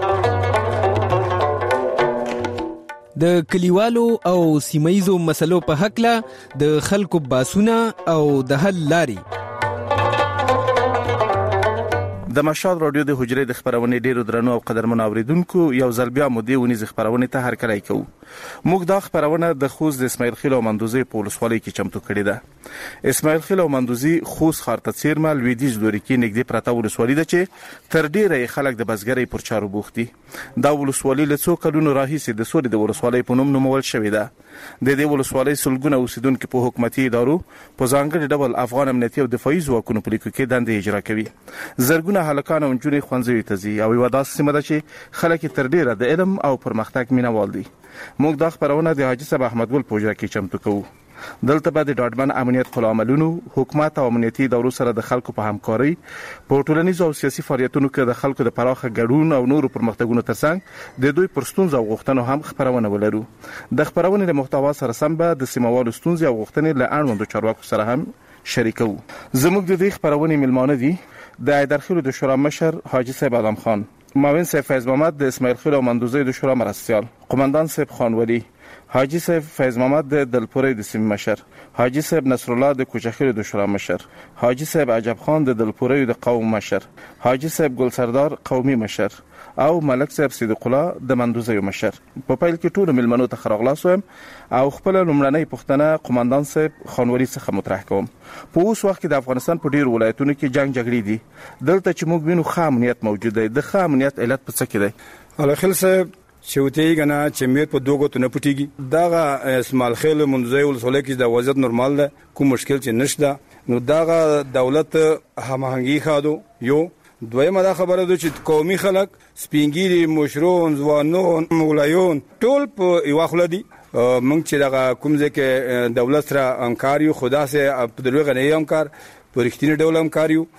د کلیوالو او سیمایزو مسلو په حق له د خلکو باسونه او د حل لاري. د مشال رادیو د حجره د خبرونه ډیرو درنو او قدرمن اوریدونکو یو ځل بیا مو دی ونی خبرونه ته هر کړای کو. موږ دا خبرونه د خوست د اسماعیل خیل او مندوزي په ولسوالۍ کې چمتو کړې ده. اسماعیل خیل او مندوزي خوست خارته چیرمه لویدیج لوري کې نږدې پراته ولسوالۍ ده چې تر ډیره خلک د بزګرۍ پر چارو بوختي. دا ولسوالۍ له څو کلونو راهیسې د سوري د ولسوالۍ په نوم نومول شوې ده. د دې ولسوالۍ سلګونه اوسیدونکو په حکومتي ادارو په ځانګړي ډول افغان امنیتي او دفاعي ځواکونو په لیکو کې دندې اجرا کوي. زرګونه هلکان او نجونې خوانځوي ته ځي او یو داسې سیمه ده چې خلک تر ډیره د علم او پرمختګ مینوال دي. موږ دا خبرونه د حاجی صاحب احمد ګل پوجا کې چمتو کوو. دلته به د ډاډمن امنیت خلا عملونو حکومت او امنیتي ادارو سره د خلکو په همکاري په ټولنیزو او سیاسي فعالیتونو کې د خلکو د پراخه ګډون او نورو پرمختګونو ترڅنګ د دوی پر ستونزو او غوښتنو هم خبرونه ولرو. د خبرونې د محتوا سره سم به د سیموالو ستونزې او غوښتنې له اړوندو چارواکو سره هم شریکو. زموږ د دې خبرونې ملمانه دي د ایدرخیلو د شورا مشر حاجی صاحب آدم خان، معاون صاحب فیض محمد د اسماعیل خیل او مندوزي د شورا مرستيال، قومندان صاحب خانولی، حاجی صاحب فیض محمد د دلپورې د سیمې مشر، حاجی صاحب نصر الله د کوچخیل د شورا مشر، حاجی صاحب عجب خان د دلپورې د قوم مشر، حاجی صاحب ګل سردار قومي مشر او ملک صاحب صدیق الله د مندوزي مشر. په پیل کې ټول ملمنو ته خراغلاسوم او خپل لومړنۍ پښتنه قومندان صاحب خانولی څخه مطرح کوم. په اوس وخت کې د افغانستان په ډیرو ولایتونو کې جنگ جګړې دي. دلته چې موږ وینو خام امنیت موجود دی. د خام امنیت علت په څه کې دی؟ الخل صاحب چوتې غنا چې میر په دوغو ته نه پټيږي. دا اسماعیل خیل منځي ولسوالۍ کې د وضعیت نورمال ده، کوم مشکل چې نشته. نو دا دولت هماهنګي خادو یو دویمه دا خبره ده چې قومي خلک سپینګيري مشرون ځوانون مولایون ټول په یو خل دي. موږ چې دا کوم ځکه دولت سره همکار یو، خدا سه په دغه نه همکار په رښتینی ډول همکار یو.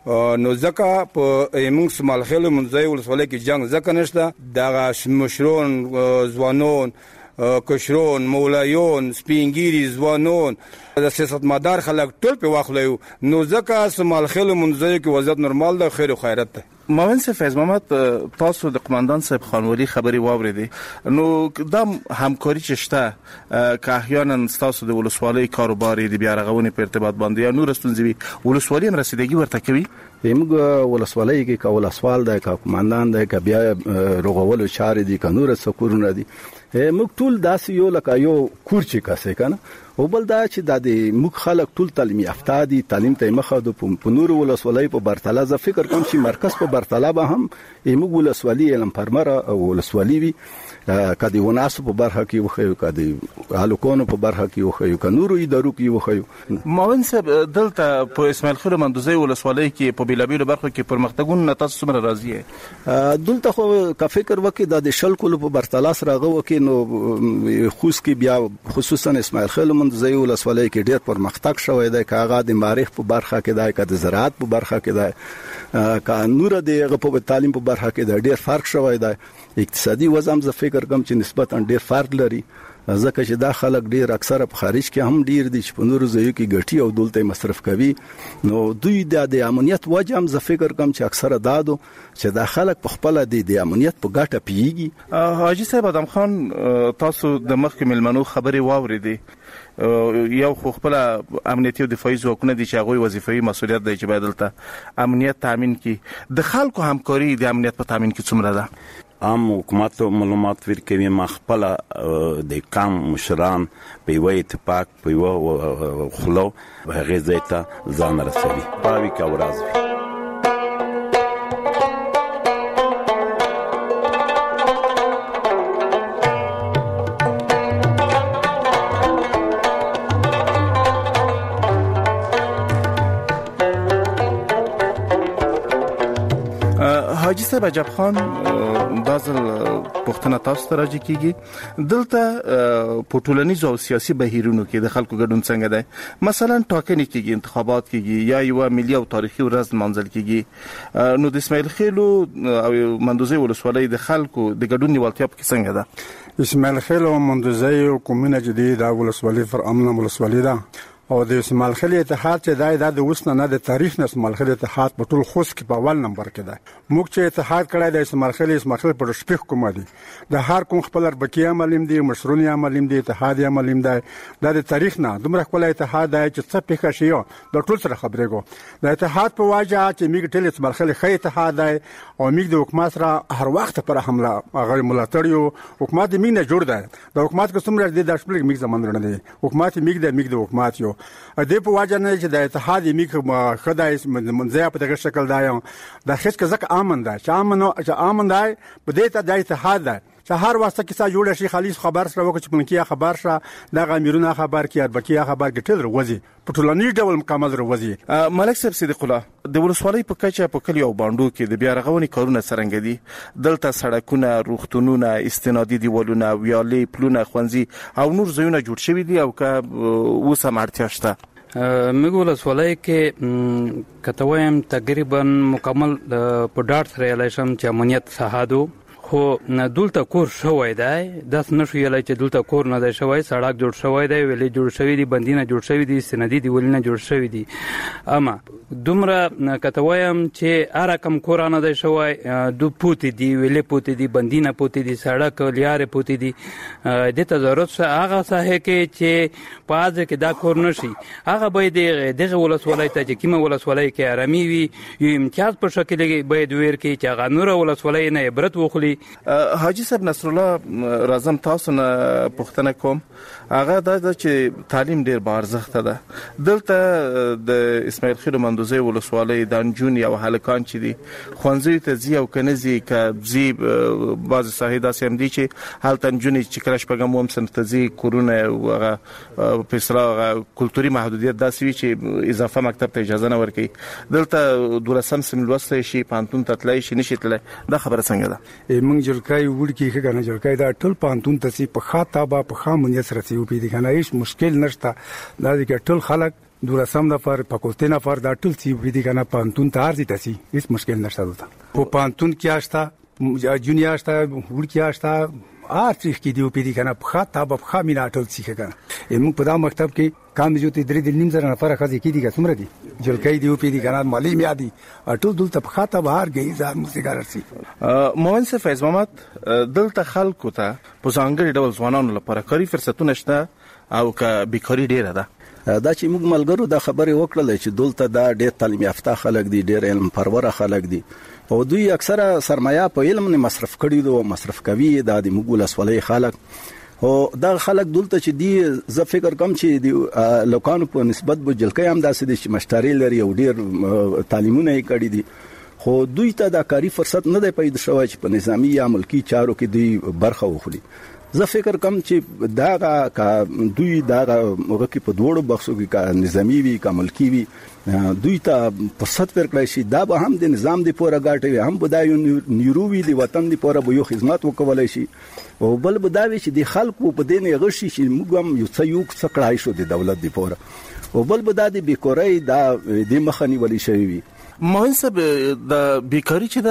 نو ځکه په موږ اسماعیل خیل منځي ولسوالۍ کې جنگ ځکه نشته. دا مشرون ځوانون کشرون مولایون سپینګيري ځوانون د سیاستمدار خلک ټول په واخلو نو ځکه سمال خل منځي کې وضعیت نورمال ده خیر او خیرت ده. معاون صاحب فیض محمد تاسو د قومندان صاحب خانوالي خبري واوریدې نو د همکاري چشته که احیانا تاسو د ولسوالۍ کاروبار د بیا رغونې په ارتباط باندې یا نور ستونزې ولسوالۍ هم رسیدګي ورته کوي؟ موږ ولسوالۍ کې کول اسوال ده که قومندان ده که بیا رغولو چارې دي که نور څه کورونه دي موږ ټول داسې یو لکه یو کور چې کاسې کنه او بل دا چې د موږ خلک ټول تعلیم یافته دي تعلیم ته مخه د پنور ولسوالۍ په برتله ز فکر کوم چې مرکز په برتله به هم موږ ولسوالۍ علم پرمره او ولسوالۍ وي کدی وناسو په برخه کې وخیو کدی الکونو په برخه کې وخیو ک نورو ادارو کې وخیو. معاون صاحب دلته په اسماعیل خیل مندوزي ولسوالۍ کې په بیلابیلو برخو کې پرمختګونه تاسو څومره راضي یې؟ دلته خو کا فکر وکي د شل کولو په برتله سره غو کې نو خوس کې بیا خصوصا اسماعیل خیل مندوزي ولسوالۍ کې ډېر پرمختګ شوی دی کاغه د معرف په برخه کې دی ک د زراعت په برخه کې دی ک نور د په تعلیم په برخه کې دی ډېر فرق شوی دی. اقتصادي وضعم ز فکر کوم چې نسبتا ډېر فرق لري ځکه چې دا خلک ډېر اکثره په خارج کې هم ډېر دي چې په نورو ځایو کې ګټي او دولت مصرف کوي نو دوی د امنیت وجه هم ز فکر کوم چې اکثره دادو چې دا خلک په خپل د امنیت په ګټه پیږي. حاجی صاحب ادم خان تاسو د مخکې ملمنو خبري واوریدي یو خو خپل امنیتي او دفاعي ځواکونه دي چې هغه وظیفوي مسولیت دی چې باید دلته امنیت تامین کړي د خلکو همکاري د امنیت په تامین کې څومره ده؟ عام حکومت معلومات ورکوي مخبل د کام مشران په یو اتفاق په یو خلو هغه ځایته ځان رسوي پاوی کا ورځ. حاجی صاحب عجب خان دازل پښتنه تاسو ته راځي کیږي دلته په ټولنیزو او سیاسي بهیرونو کې د خلکو ګډون څنګه دی؟ مثلا ټاکنې کیږي انتخابات کیږي یا یو ملي او تاریخي ورځ منځل کیږي نو د اسماعیل خیل او مندوزي ولسوالۍ د خلکو د ګډون نیولتیا په څنګه ده؟ اسماعیل خیل او مندوزي کومونه جدي د ولسوالۍ فر امن ولسوالۍ ده او د اسماعیل خیل اتحاد چې دای د وسنه نه د تاریخ نه اسماعیل خیل اتحاد په ټول خوست کې په اول نمبر کې ده. موږ چې اتحاد کړای د اسماعیل خیل اسماعیل خیل په شپږ کومه دي د هر کوم خپل ربکی عملیم دي مشرونی عملیم دي اتحاد عملیم دي د تاریخ نه دومره خپل اتحاد دی چې څه پېښه شي د ټول سره خبرې کو د اتحاد په واجه چې موږ ټول اسماعیل خیل خې اتحاد دی او موږ د حکومت سره هر وخت پر حمله غیر ملاتړیو حکومت موږ نه جوړ دی د حکومت کوم څومره د داشپل موږ زمون نه دی حکومت موږ د موږ د حکومت یو د واجه نه چې د اتحاد میک خدای منځه په دغه شکل دا یو د هیڅ کزک امن ده چې امن چې امن ده په دې ته د اتحاد ده چې هر واسطه کې سا جوړ شي خالص خبر سره وکړي چې پنکیا خبر شه د غمیرونه خبر کې اربکیا خبر کې تل وروزي په ټولنیز ډول مکمل وروزي. ملک صاحب صدیق الله د ولسوالۍ په کچه په کلی او باندو کې د بیا رغونې کارونه څنګه دي؟ دلته سړکونه روغتونونه استنادي دیوالونه ویالې پلونه خوندې او نور ځایونه جوړ شوي دي او که اوس هم اړتیا شته؟ موږ ولسوالۍ کې کتوایم تقریبا مکمل په ډاټ سره لایشم چې امنیت صحادو خو دلته کور شوی دی داس نشو یلای چې دلته کور نه دی شوی سړک جوړ شوی دی ویلې جوړ شوی دی بندینه جوړ شوی دی سندي دی ولینه جوړ شوی دی اما دومره کتوایم چې ار کم کور نه دی شوی دو پوتی دی ویلې پوتی دی بندینه پوتی دی سړک لیاره پوتی دی د ته ضرورت څه هغه صحه کې چې پاز کې دا کور نشي هغه باید دغه ولسوالۍ ته چې کیمه ولسوالۍ کې آرامي وي یو امتیاز په شکل کې باید ویر کې چې هغه نور ولسوالۍ نه عبرت وخلی. حاجی صاحب نصر الله رازم تاسو نه پښتنه کوم هغه دا چې تعلیم ډیر با ارزښت ده دلته د اسماعیل خیل مندوزي ولسوالۍ د انجون او هلکان چې دي خوانځي ته زی او کنيزي ک زی بعض صاحب داسې هم دي چې حالت انجون چې کلش پیغام هم سنتزي کورونه او پسرا کلتوري محدودیت داسې وي چې اضافه مکتب ته اجازه نه ورکړي دلته دولسم سم لوسته شي پانتون تطلای شي نشي تل دا خبره څنګه ده؟ موږ جلکای وړکی ښه کنه جلکای دا ټول پانتون ته په خاطه با په خامنیت سره سی په دې کنه هیڅ مشکل نشته دا چې ټول خلک دورسم نفر پاکستان نفر دا ټول سی په دې کنه پانتون ته ارزي تاسي هیڅ مشکل نشته دلته په پانتون کې آشتا جونیا آشتا وړکی آشتا آرچ کې دی او پیډي کنه په خاطه په خامینه ټول څه کنه موږ په دا مکتب کې کام جو ته درې د نیم زره نفر خځې کې دي څومره دي جلکې دی او پیډي کنه مالی میادي ټول دلته په خاطه بهر گئی ځان موسیقار سي مومن صاحب فیض محمد دلته خلکو ته په ځانګړي ډول ځوانانو لپاره کاري فرصتونه شته او که بیکاری ډیره ده دا چې موږ ملګرو دا خبره وکړه چې دلته دا ډېر تعلیم یافته خلک دي ډېر علم پروره خلک دي او دوی اکثره سرمایه په علم نه مصرف کړي دي او مصرف کوي دا د موږ لسولې خلک او دا خلک دلته چې دی زه فکر کوم چې دی لوکانو په نسبت به جلکې هم داسې دي چې مشتری لري او ډېر تعلیمونه یې کړي دي خو دوی ته دا کاری فرصت نه دی پیدا شوی چې په نظامی یا ملکی چارو کې دوی برخه وخوري زه فکر کوم چې دا کا دوی دا هغه کې په دوړو بخښو کې کا نظامی وي کا ملکی وي دوی ته فرصت ورکړی شي دا به هم د نظام دی پوره ګټي هم بدایو نیروي دی وطن دی پوره به یو خدمت وکولای شي او بل بداوي چې د خلکو په دینه غشي چې موږ هم یو څه یو څه کړای شو د دولت دی پوره او بل بدادي بیکورای دا د مخنی ولی شوی وي مومن صاحب د بیکاری چې د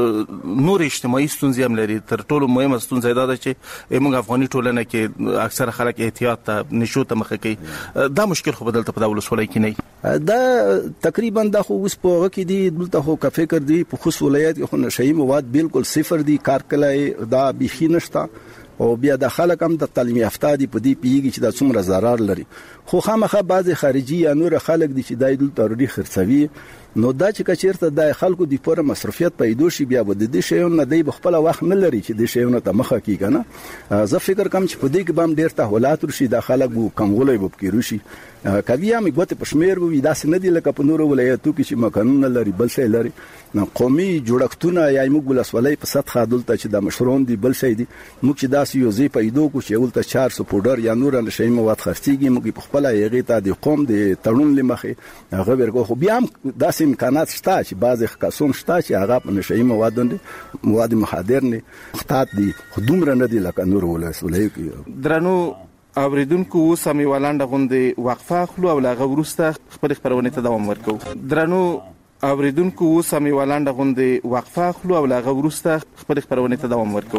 نور اجتماعي ستونزې هم لري تر ټولو مهمه ستونزه دا ده چې موږ افغاني ټولنه کې اکثر خلک احتیاط ته نشو ته مخه کوي دا مشکل خو بدلته په دولت ولای کې نه دا تقریبا د خو اوس په وګه کې دی دلته خو کا فکر دی په خصوص ولایت کې خو نشئی مواد بالکل صفر دي کار کله دا بيخي نشتا او بیا د خلک هم د تعلیم یافته دي په دې پیږي چې د څومره ضرر لري خو خامخا بعض خارجي یا نور خلک دي چې دای دلته ورډي خرڅوي نو دا چې کچیرته د خلکو د پوره مصرفیت پیدا شي بیا بده دي شیونه نه دی بخپل وخت نه لري چې د شیونه ته مخه کی کنه زه فکر کوم چې په دې کې بام ډیر تحولات ورشي د خلکو کمولې وبکې روشي کوي هم غوته پښمیر وي داسې نه دی لکه په نور ولایتو کې چې مکانونه لري بل څه لري قومي جوړښتونه یا موږ ولسوالۍ په سطح دلته چې د مشرون دي بل څه دي موږ چې داسې یو ځای پیدا کو چې ولته چهار سوه پودر یا نور نشي مواد خرڅيږي موږ په خپل یغې ته د قوم د تړون لمخه هغه ورغو خو بیا داسې امکانات شته چې بعض کسان شته چې هغه په نشي مواد دي مواد مخدر نه خطات دي خدومره نه دي لکه نور ولسوالۍ کې درنو اوریدونکو سمي ولاند غوندي وقفه خلو او لغه ورسته خبر خبرونه ته دوام ورکو درنو اوریدونکو سمي ولاند غوندي وقفه خلو او لغه ورسته خبر خبرونه ته دوام ورکو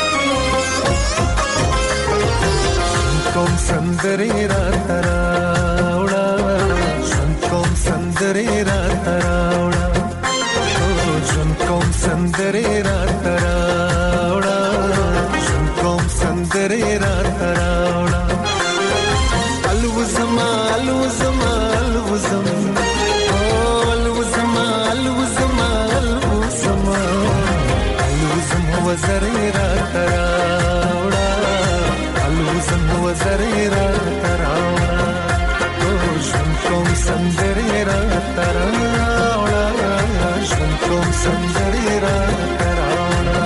کوم سندري را تراوړه کوم سندري را تراوړه کوم سندري را تراوړه کوم سندري را تراوړه الوزما الوزما الوزم الوزما الوزما الوزما الوزم وزري را تراوړه الوزم وزري را تراوړه کوم سندري را تراوړه کوم سندري را تراوړه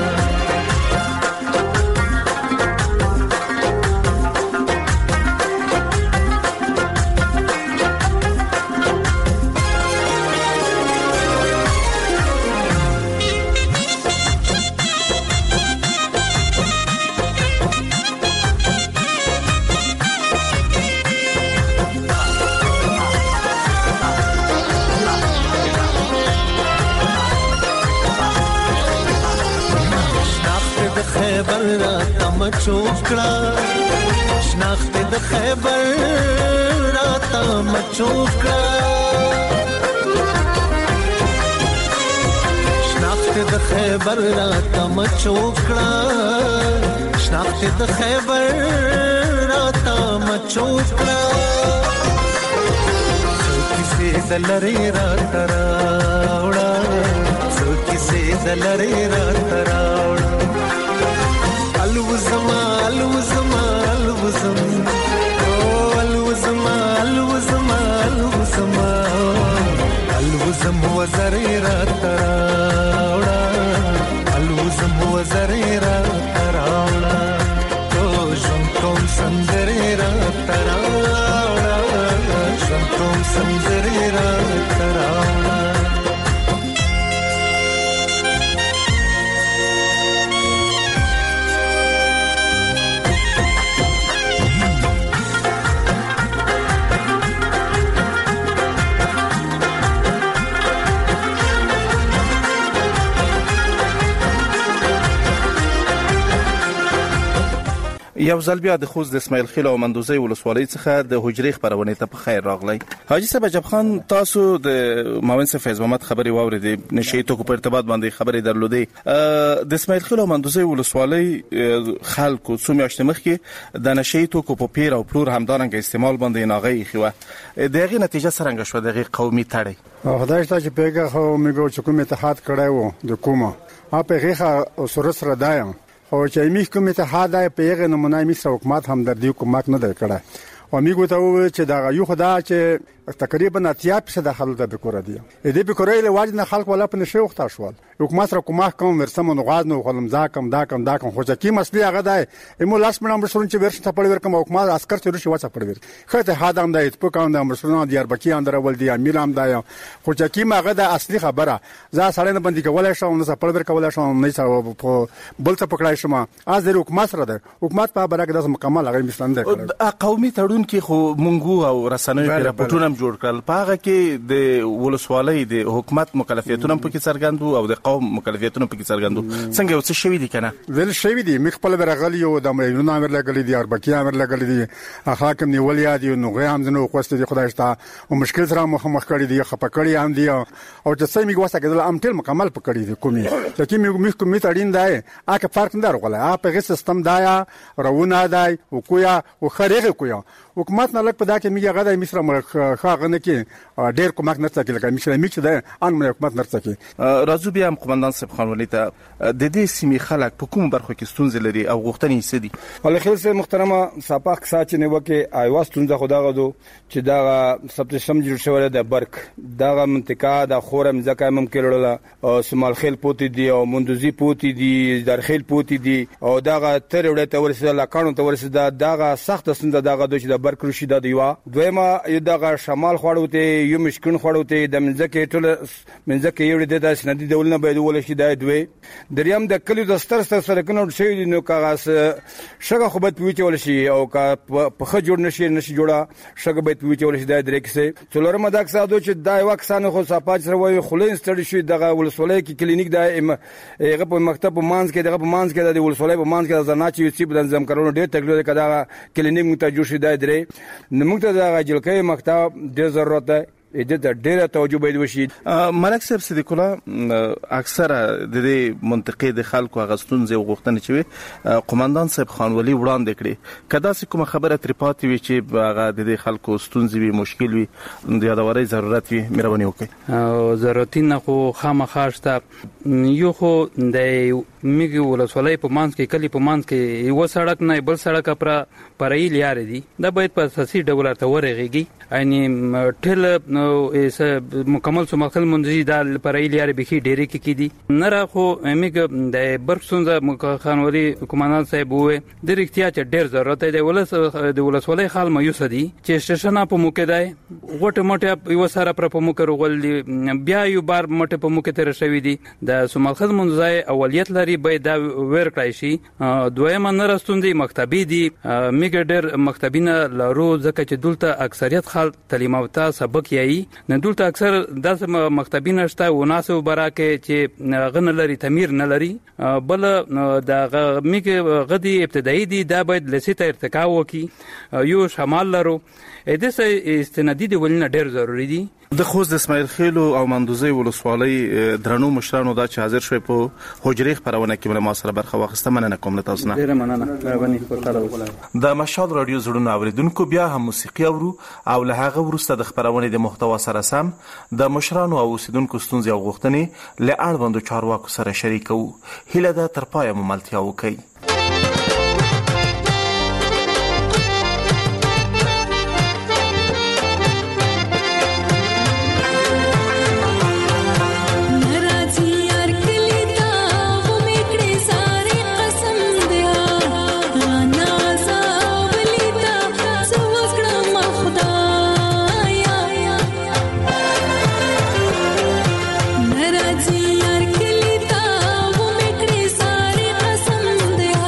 خیبر را تم چوکړه شناخت د خیبر را تم چوکړه شناخت د خیبر را تم چوکړه شناخت د خیبر را تم چوکړه څوکې دلری را تراوړه څوکې دلری را تراوړه الوزما الوزما الوزم الوزما الوزما الوزما الوزم وزري را تراوړه الوزم وزري را تراوړه ژوند کوم سندري را تراوړه ژوند کوم سندري را تراوړه یو ځل بیا د خوست د اسماعیل خیل او مندوزی ولسوالۍ څخه د حجرې خبرونه ته په خیر راغلی. حاجی صاحب عجب خان، تاسو د معاون صاحب فیض محمد خبري واورېدې، نشي توکو په ارتباط باندې خبرې درلودې. د اسماعیل خیل او مندوزی ولسوالۍ خلکو څو میاشتې مخکې د نشي توکو په پیر او پلور همدارنګه استعمال باندې ناغې خو دغه نتیجه څنګه شو دغه قومي تړي؟ خدای شته چې پیګه خو موږ چې کوم اتحاد کړای وو د کومه اپه غیخه سره سره دایم خو چې می کوم اتحاد پیګه نمونه می سره حکومت هم در دی حکومت نه دی کړای او موږ ته و چې دا یو خدا چې تقریبا اتیا فیصد خلک د بکور دي دې بکور له واجب نه خلک ولا په نشو وخت شوال حکومت سره کومه کوم ورسمه نغاز نو خلم ځاکم دا کم دا کم خو چې کی مسلې هغه دی ایمو لاس منم رسون چې ورسته پړ ورکم حکومت عسكر چې رشي وڅ پړ ور خته هادام دی په کوم د رسون دیار بکی اندر ول دی امیر هم دی خو چې کی هغه د اصلي خبره ځا سړی نه بندي کولای شو نو پړ ور کولای شو نه څه بل څه پکړای شم از د حکومت سره ده حکومت په برګه د مکمل هغه مثلا ده قومي تړون کې خو مونږ او رسنوي راپورټونه جوړ کړل پاغه کې د ولسوالۍ د حکومت مکلفیتونه په کې څرګندو او د قوم مکلفیتونه په کې څرګندو څنګه یو څه شوی دي کنه ویل شوی دي مخ په برغلی او د مېنونو امر لګلې دي اربکی امر لګلې دي حاکم نیول یادي نو غي هم زنه خوسته دي خدای شته او مشکل سره مخ مخ کړی دي خپکړی هم دي او چې سمي غوسه کېدل ام ټل مکمل پکړی دي کومي چې کی مخ کومي تړین دی اګه فرق نه راغله اپ غي سیستم دایا روونه دای او کویا او خریغه کویا حکومت نه لک په دا کې میګه غدا مصر مخ خاغنه کې ډېر کومک نه څکل کوي مشره میچ ده ان حکومت نه څکي راځو بیا قومندان صاحب خان ولې ته د دې سیمې خلک په کوم برخو کې ستونزې لري او غوښتنې څه دي؟ ولې خیر سه محترمه صاحب ساتي نه وکي ایوا ستونزه خدا غدو چې دا سب سم جوړ شوی د برک دا منطقه د خورم ځکه ممکن لرله او سمال خیل پوتی دي او مندوزی پوتی دي در خیل پوتی دي او دا تر وړه ته ورسېده لاکانو ته ورسېده دا سخت ستونزه دا غدو چې د برک روشي د دیوا دویمه دا شمال خوړوته یو مشکون خوړوته د منځکه ټول منځکه یو د سندي دولنه باید ول شي د دوی دریم د کلی د ستر ستر سرکنو شي نو کاغاس شګه خو به پیوچ ول شي او کا په خ جوړ نشي نشي جوړه شګه به پیوچ ول شي د درې کسه څلورم دا کسادو چې دا وکسانه خو صفاج سره وي خلین ستړي شي دغه ولسولۍ کې کلینیک د هغه په مکتب مانز کې دغه په مانز کې د ولسولۍ په مانز کې ځنا چې سی په نظم کارونه ډېر تکلیف کړه کلینیک ته جوړ شي د درې نو موږ ته دا جلکې مکتب ډېر ضرورت ده د ډیره توجه باید وشي. ملک صاحب صدیق الله اکثره د دې منطقې د خلکو غستون زو غوښتنه چوي قومندان صاحب خان ولی وړاندې کړي کدا څه کوم خبره تریپاتي وي چې هغه د دې خلکو ستونزې وي مشکل وي د یادوري ضرورت وي مهرباني وکړي او ضرورت نه خو خامخاشته یو خو د میګي ولسوالۍ په مانس کې کلی په مانس کې یو سړک نه بل سړک پر پرې لیار دي دا باید په اساسي ډول ته ورغيږي یعنی ټل نو اس مکمل سو مخل منځي د پرې لیار به کې ډېرې کې کیدي نه را خو میګ د برښتون خانوري کومانان صاحب وې د اړتیا چې ډېر ضرورت دی ولس د ولسوالۍ خال مایوس دي چې سټیشن په موکه دی غټه موټه یو سره پر په موکه رغول بیا یو بار موټه په موکه تر شوی دي د سومالخد منځي اولیت لري باید دا ور کړی شي دویمه نه رستوندي مکتبي دي میګ ډېر مکتبینه لارو ځکه چې دلته اکثریت خال تعلیم او تا سبق یې نه دلته اکثر د مکتبین شته و ناسو براکه چې غن لري تمیر نه لري بل د میګه غدي ابتدایي دي دا باید لسیته ارتقا وکي یو شمال لرو د دې استنادي دی ولنه ډیر ضروری دي د خوست د اسماعیل خیل او مندوزی ولسوالۍ درنو مشرانو دا چې حاضر شوي په حجرې خبرونه کې ما سره برخه واخیسته مننه کوم له تاسو نه ډیر مننه غني خوشاله د مشال رادیو زړونو اوریدونکو بیا هم موسیقي اورو او له هغه وروسته د خبرونه د محتوا سره سم د مشرانو او اوسیدونکو ستونزې او غوښتنې له اړوندو چارواکو سره شریکو هله د ترپایه مملتیا وکي Naraji yar kilita wo mekre sare qasam de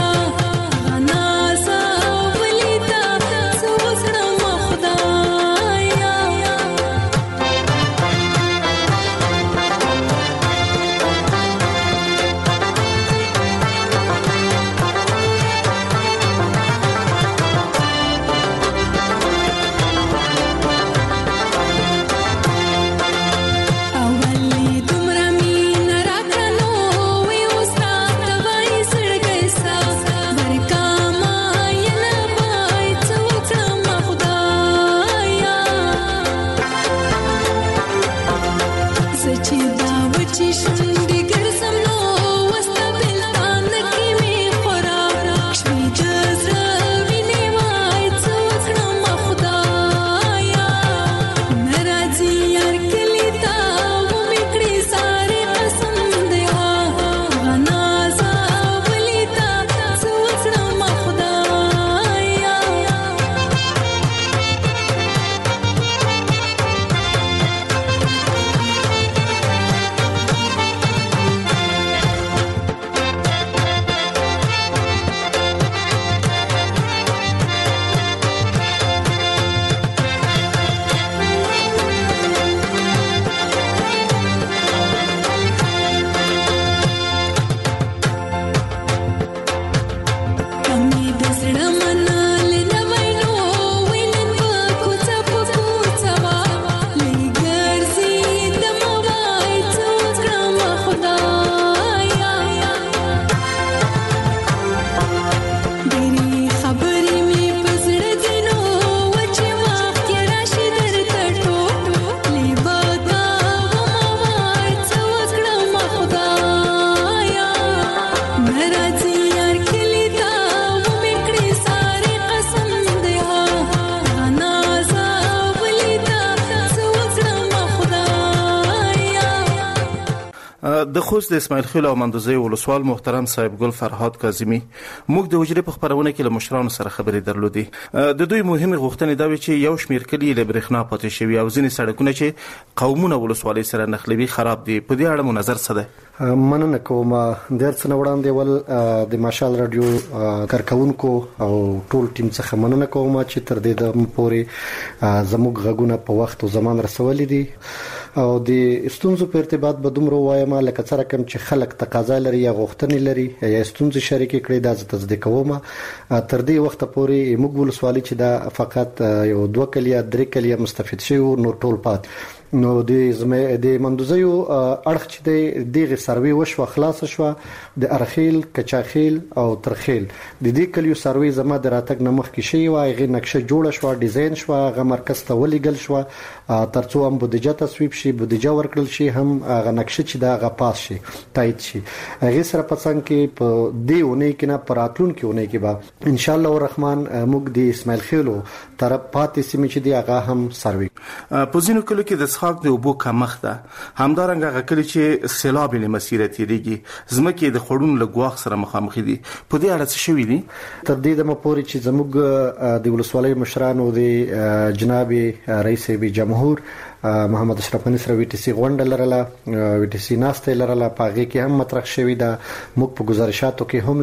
د خوست د اسماعیل خیل او مندوزی ولسوال محترم صاحب ګل فرهاد کاظمی موږ د وجري په خبرونه کې له مشرانو سره خبرې درلودې. د دوی مهمه غوښتنې دا و چې یو شمیر کلی له برېښنا پاتې شوی او ځینې سړکونه چې قومونه ولسوالۍ سره نښلوي خراب دي. په دې اړه مو نظر څه ده؟ مننه کوم. ډېر څه وړاندې ول د ماشال رادیو کارکونکو او ټول ټیم څخه مننه کوم چې تر دې د پورې زموږ غږونه په وخت او زمان رسولې دي او د استونزو په ارتباط به دومره وایم لکه څنګه کوم چې خلک تقاضا لري یا غوښتنې لري یا استونزې شریک کړي دا زه تصدیق کوم. تر دې وخت پورې موږ ولسوالۍ چې دا فقط یو دوه کلیه درې کلیه مستفید شي او نور ټول پات نو د زمې د مندوزیو اړخ چې د دغه سروي وشو خلاص شو د ارخیل کچاخیل او ترخیل د دې کلیو سروي زما د راتګ نمخ کې شي وای غي نقشه جوړه شو ډیزاین شو غ مرکز ته ولېګل شو ترڅو هم بودیجه تصویب شي بودیجه ورکړل شي هم غ نقشه چې دا غ پاس شي تایید شي غي سره پسند کې په دی ونه کې نه پراتلون کې ونه کې با ان شاء الله الرحمن موږ د اسماعیل خیلو طرف پاتې سیمه چې دی هغه هم سروي په ځینو کلو کې د څښاک د اوبو کمښت ده همدارنګه هغه کلی چې سیلاب له مسیره تیریږي ځمکې د خړون له ګواښ سره مخامخ دي. په دې اړه څه شوي دي؟ تر دې دمه پورې چې زموږ د ولسوالۍ مشرانو د جناب رئیس جمهور محمد اشرف غنی سره وی ټي سي غونډه لرله وی ټي سي ناسته لرله پاغه کې هم مطرح شوی دا موږ په گزارشاتو کې هم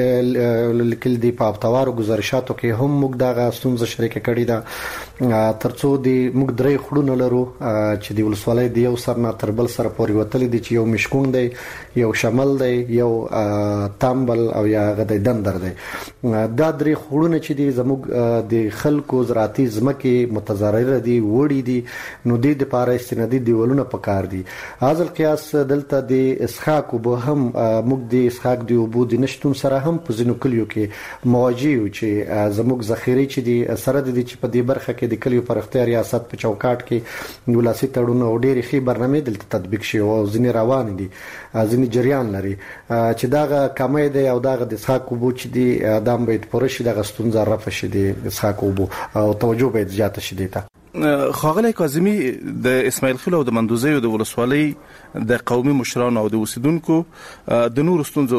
لیکل لیکل دی په اپتوارو گزارشاتو کې هم موږ دا ستونزه شریک کړی دا ترڅو دی موږ درې خړونه لرو چې دی ولسوالۍ دی یو سر نه تر بل سره پورې وتل دي چې یو مشکون دی یو شمال دی یو تامبل او یا غدای دندر دی. دا درې خړونه چې دی زموږ د خلکو زراعتي ځمکې متضرر دي وړي دي نو د دې لپاره استنادي دیولونه پکار دي. حاصل قیاس دلته د اسحاق وب هم موږ د اسحاق دی وبو د نشټون سره هم په ځینو کلیو کې مواجهو چې زموږ ذخیره چې دی سره د دې چې په دې برخه کې د کلیو پر اختیار ریاست په چوکاټ کې ولاسي تړون او ډېری خي برنامه دلته تطبیق شي او ځینې روان دي ځینې جریان لري چې دا کمای دی او دا د اسحاق وبو چې دی ادم باید پرشي د غستون رفع شي د اسحاق وبو او توجه باید زیاته شي دیتا. خاغلی کاظمی د اسماعیل خیل او د مندوزی او د ولسوالۍ د قومي مشرانو او د اوسیدونکو د نور ستونزو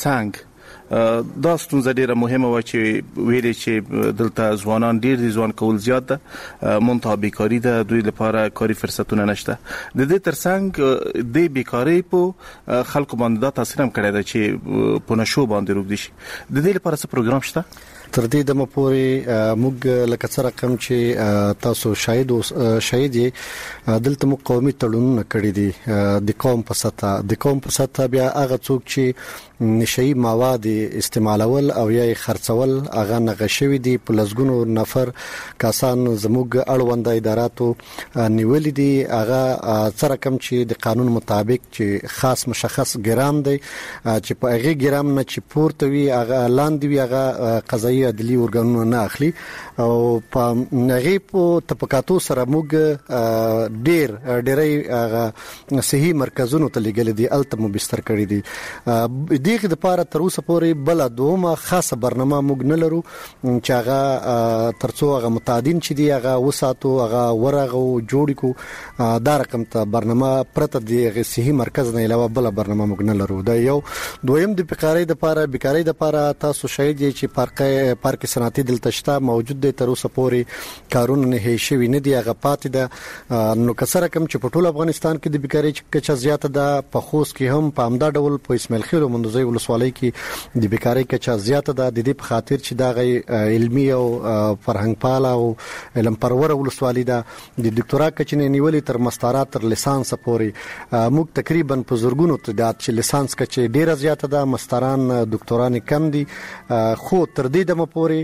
ترڅنګ دا ستونزه ډیره مهمه و چې ویلې چې دلته ځوانان ډیر دي ځوان کول زیات ده منتها بیکاری ده دوی لپاره کاري فرصتونه نشته. د دې ترڅنګ د بیکاری په خلکو باندې دا تاثیر هم کړی ده چې په نشو باندې روږدي شي. د دې لپاره څه پروګرام شته؟ تر دې دمه پورې موږ لکه څه رقم چې تاسو شاهد شاهد دلته مو قومي تړونونه کړی دي د قوم په سطح د قوم په سطح بیا هغه څوک چې نشئی مواد استعمالول او یا خرڅول هغه نغښوي دي په لزګونو نفر کسان زموږ اړوند اداراتو نیولې دي هغه څه رقم چې د قانون مطابق چې خاص مشخص ګرام دی چې په هغه ګرام نه چې پورته وي هغه لاندې وي هغه قضایي هغه عدلي ورګانونه نه اخلي او په هغه په تپکاتو سره موږ ډیر ډیرې هغه صحي مرکزونو ته لګل دي الته مو بستر کړی دي دغه د پاره تر اوسه پورې بل دومره خاصه برنامه موږ نه لرو چې هغه ترڅو هغه متعدین چې دی هغه وساتو هغه ورغه جوړ کو دا رقم ته برنامه پرته دی صحي مرکز نه علاوه بل برنامه موږ نه لرو دا یو دویم د بیکاری د پاره بیکاری د پاره تاسو شاید چې پارک پارک صنعتي دلته شته موجود دی تر اوسه پورې کارونه نه هي شوی نه دی هغه پاتې ده نو کسره کم چې په ټول افغانستان کې د بیکاری کچه زیاته ده په خوست کې هم په امدا ډول په اسماعیل خیل او مندوزي ولسوالۍ کې د بیکاری کچه زیاته ده د دې په خاطر چې دا غي علمي او فرهنګ پاله او علم پرور ولسوالۍ ده د ډاکټرا کچنه نیولې تر مستارات تر لیسانس پورې موږ تقریبا په زورګونو تعداد چې لیسانس کچه ډیره زیاته ده مستران ډاکټران کم دي خو تر دې دمه پورې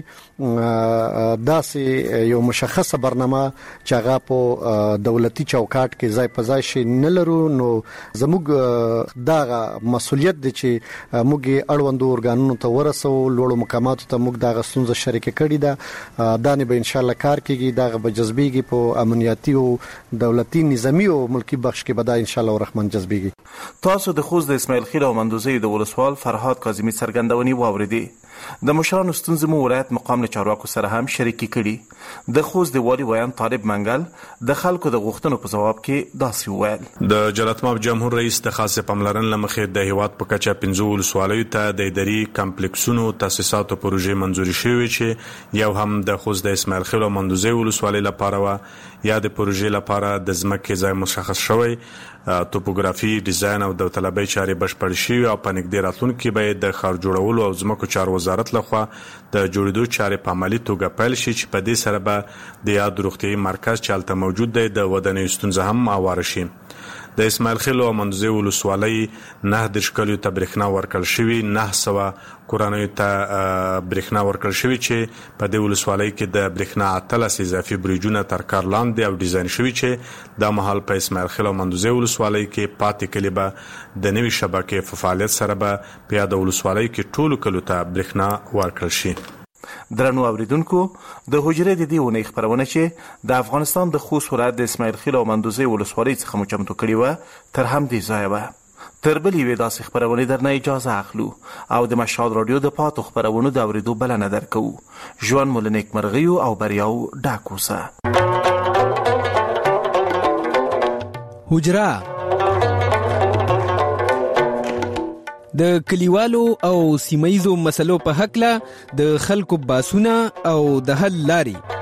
داسې یو مشخصه برنامه چې هغه په دولتي چوکاټ کې ځای په ځای شي نه لرو نو زموږ دا مسولیت دی چې موږ اړوندو ورګانونو ته ورسو لوړو مقاماتو ته موږ دا غسونځ شریک کړی دا دانه به ان شاء الله کار کوي دا به جذبيږي په امنیتي او دولتي نظامی او ملکی بخش کې به دا ان شاء الله الرحمن جذبيږي تاسو د خوست د اسماعیل خیل او مندوزي د ولسوال فرهاد کاظمی څرګندونې واوریدي د مشرانو ستونزې مو ولایت مقام له چارواکو سره هم شریکي کړي د خوست د والی ویان طالب منګل د خلکو د غوښتنو په جواب کې داسې وویل د جلاتماب جمهور رئیس د خاصه پملرن لمخې د هیواد په کچه پنځه ولسوالیو ته د اداري کمپلیکسونو تاسیساتو پروژې منځوري شوې چې یو هم د خوست د اسماعیل خیل او مندوزي ولسوالۍ لپاره و یا د پروژې لپاره د ځمکې ځای مشخص شوی توپوګرافي ډیزاین او د طلبي چارې بشپړ شي او په نګدې راتلونکو به د خار جوړولو او ځمکو چارو وزارت لخوا د جوړېدو چارې په عملی توګه پیل شي چې په دې سره به د یاد روغتي مرکز چالت موجود دی د ودانۍ ستونزه هم اوار شي د اسماعیل خیل او مندوزي ولسوالۍ نه د شکلو ته برېښنا ورکړل شوی نه سوا کورانیو ته برېښنا ورکړل شوی چې په دې ولسوالۍ کې د برېښنا اتلس اضافي بریجونه تر کار لاندې او ډیزاین شوی چې د مهال په اسماعیل خیل او مندوزي ولسوالۍ کې پاتې کلی به د نوي شبکې په فعالیت سره به په یاد ولسوالۍ کې ټولو کلو ته برېښنا ورکړل شي درنو اوریدونکو د حجره د دې ونې خبرونه چې د افغانستان د خوست ولایت د اسماعیل خیل او مندوزي ولسوالۍ څخه مو چمتو کړي و تر هم دې ځای و تر بلې وې داسې خبرونه درنه اجازه اخلو او د مشهد رادیو د پاتو خبرونو د اوریدو بلنه درکو ژوند مول نیکمرغي او بریاو ډاکوسه حجره د کلیوالو او سیمایزو مسلو په حق له د خلکو باسونه او د حل لاري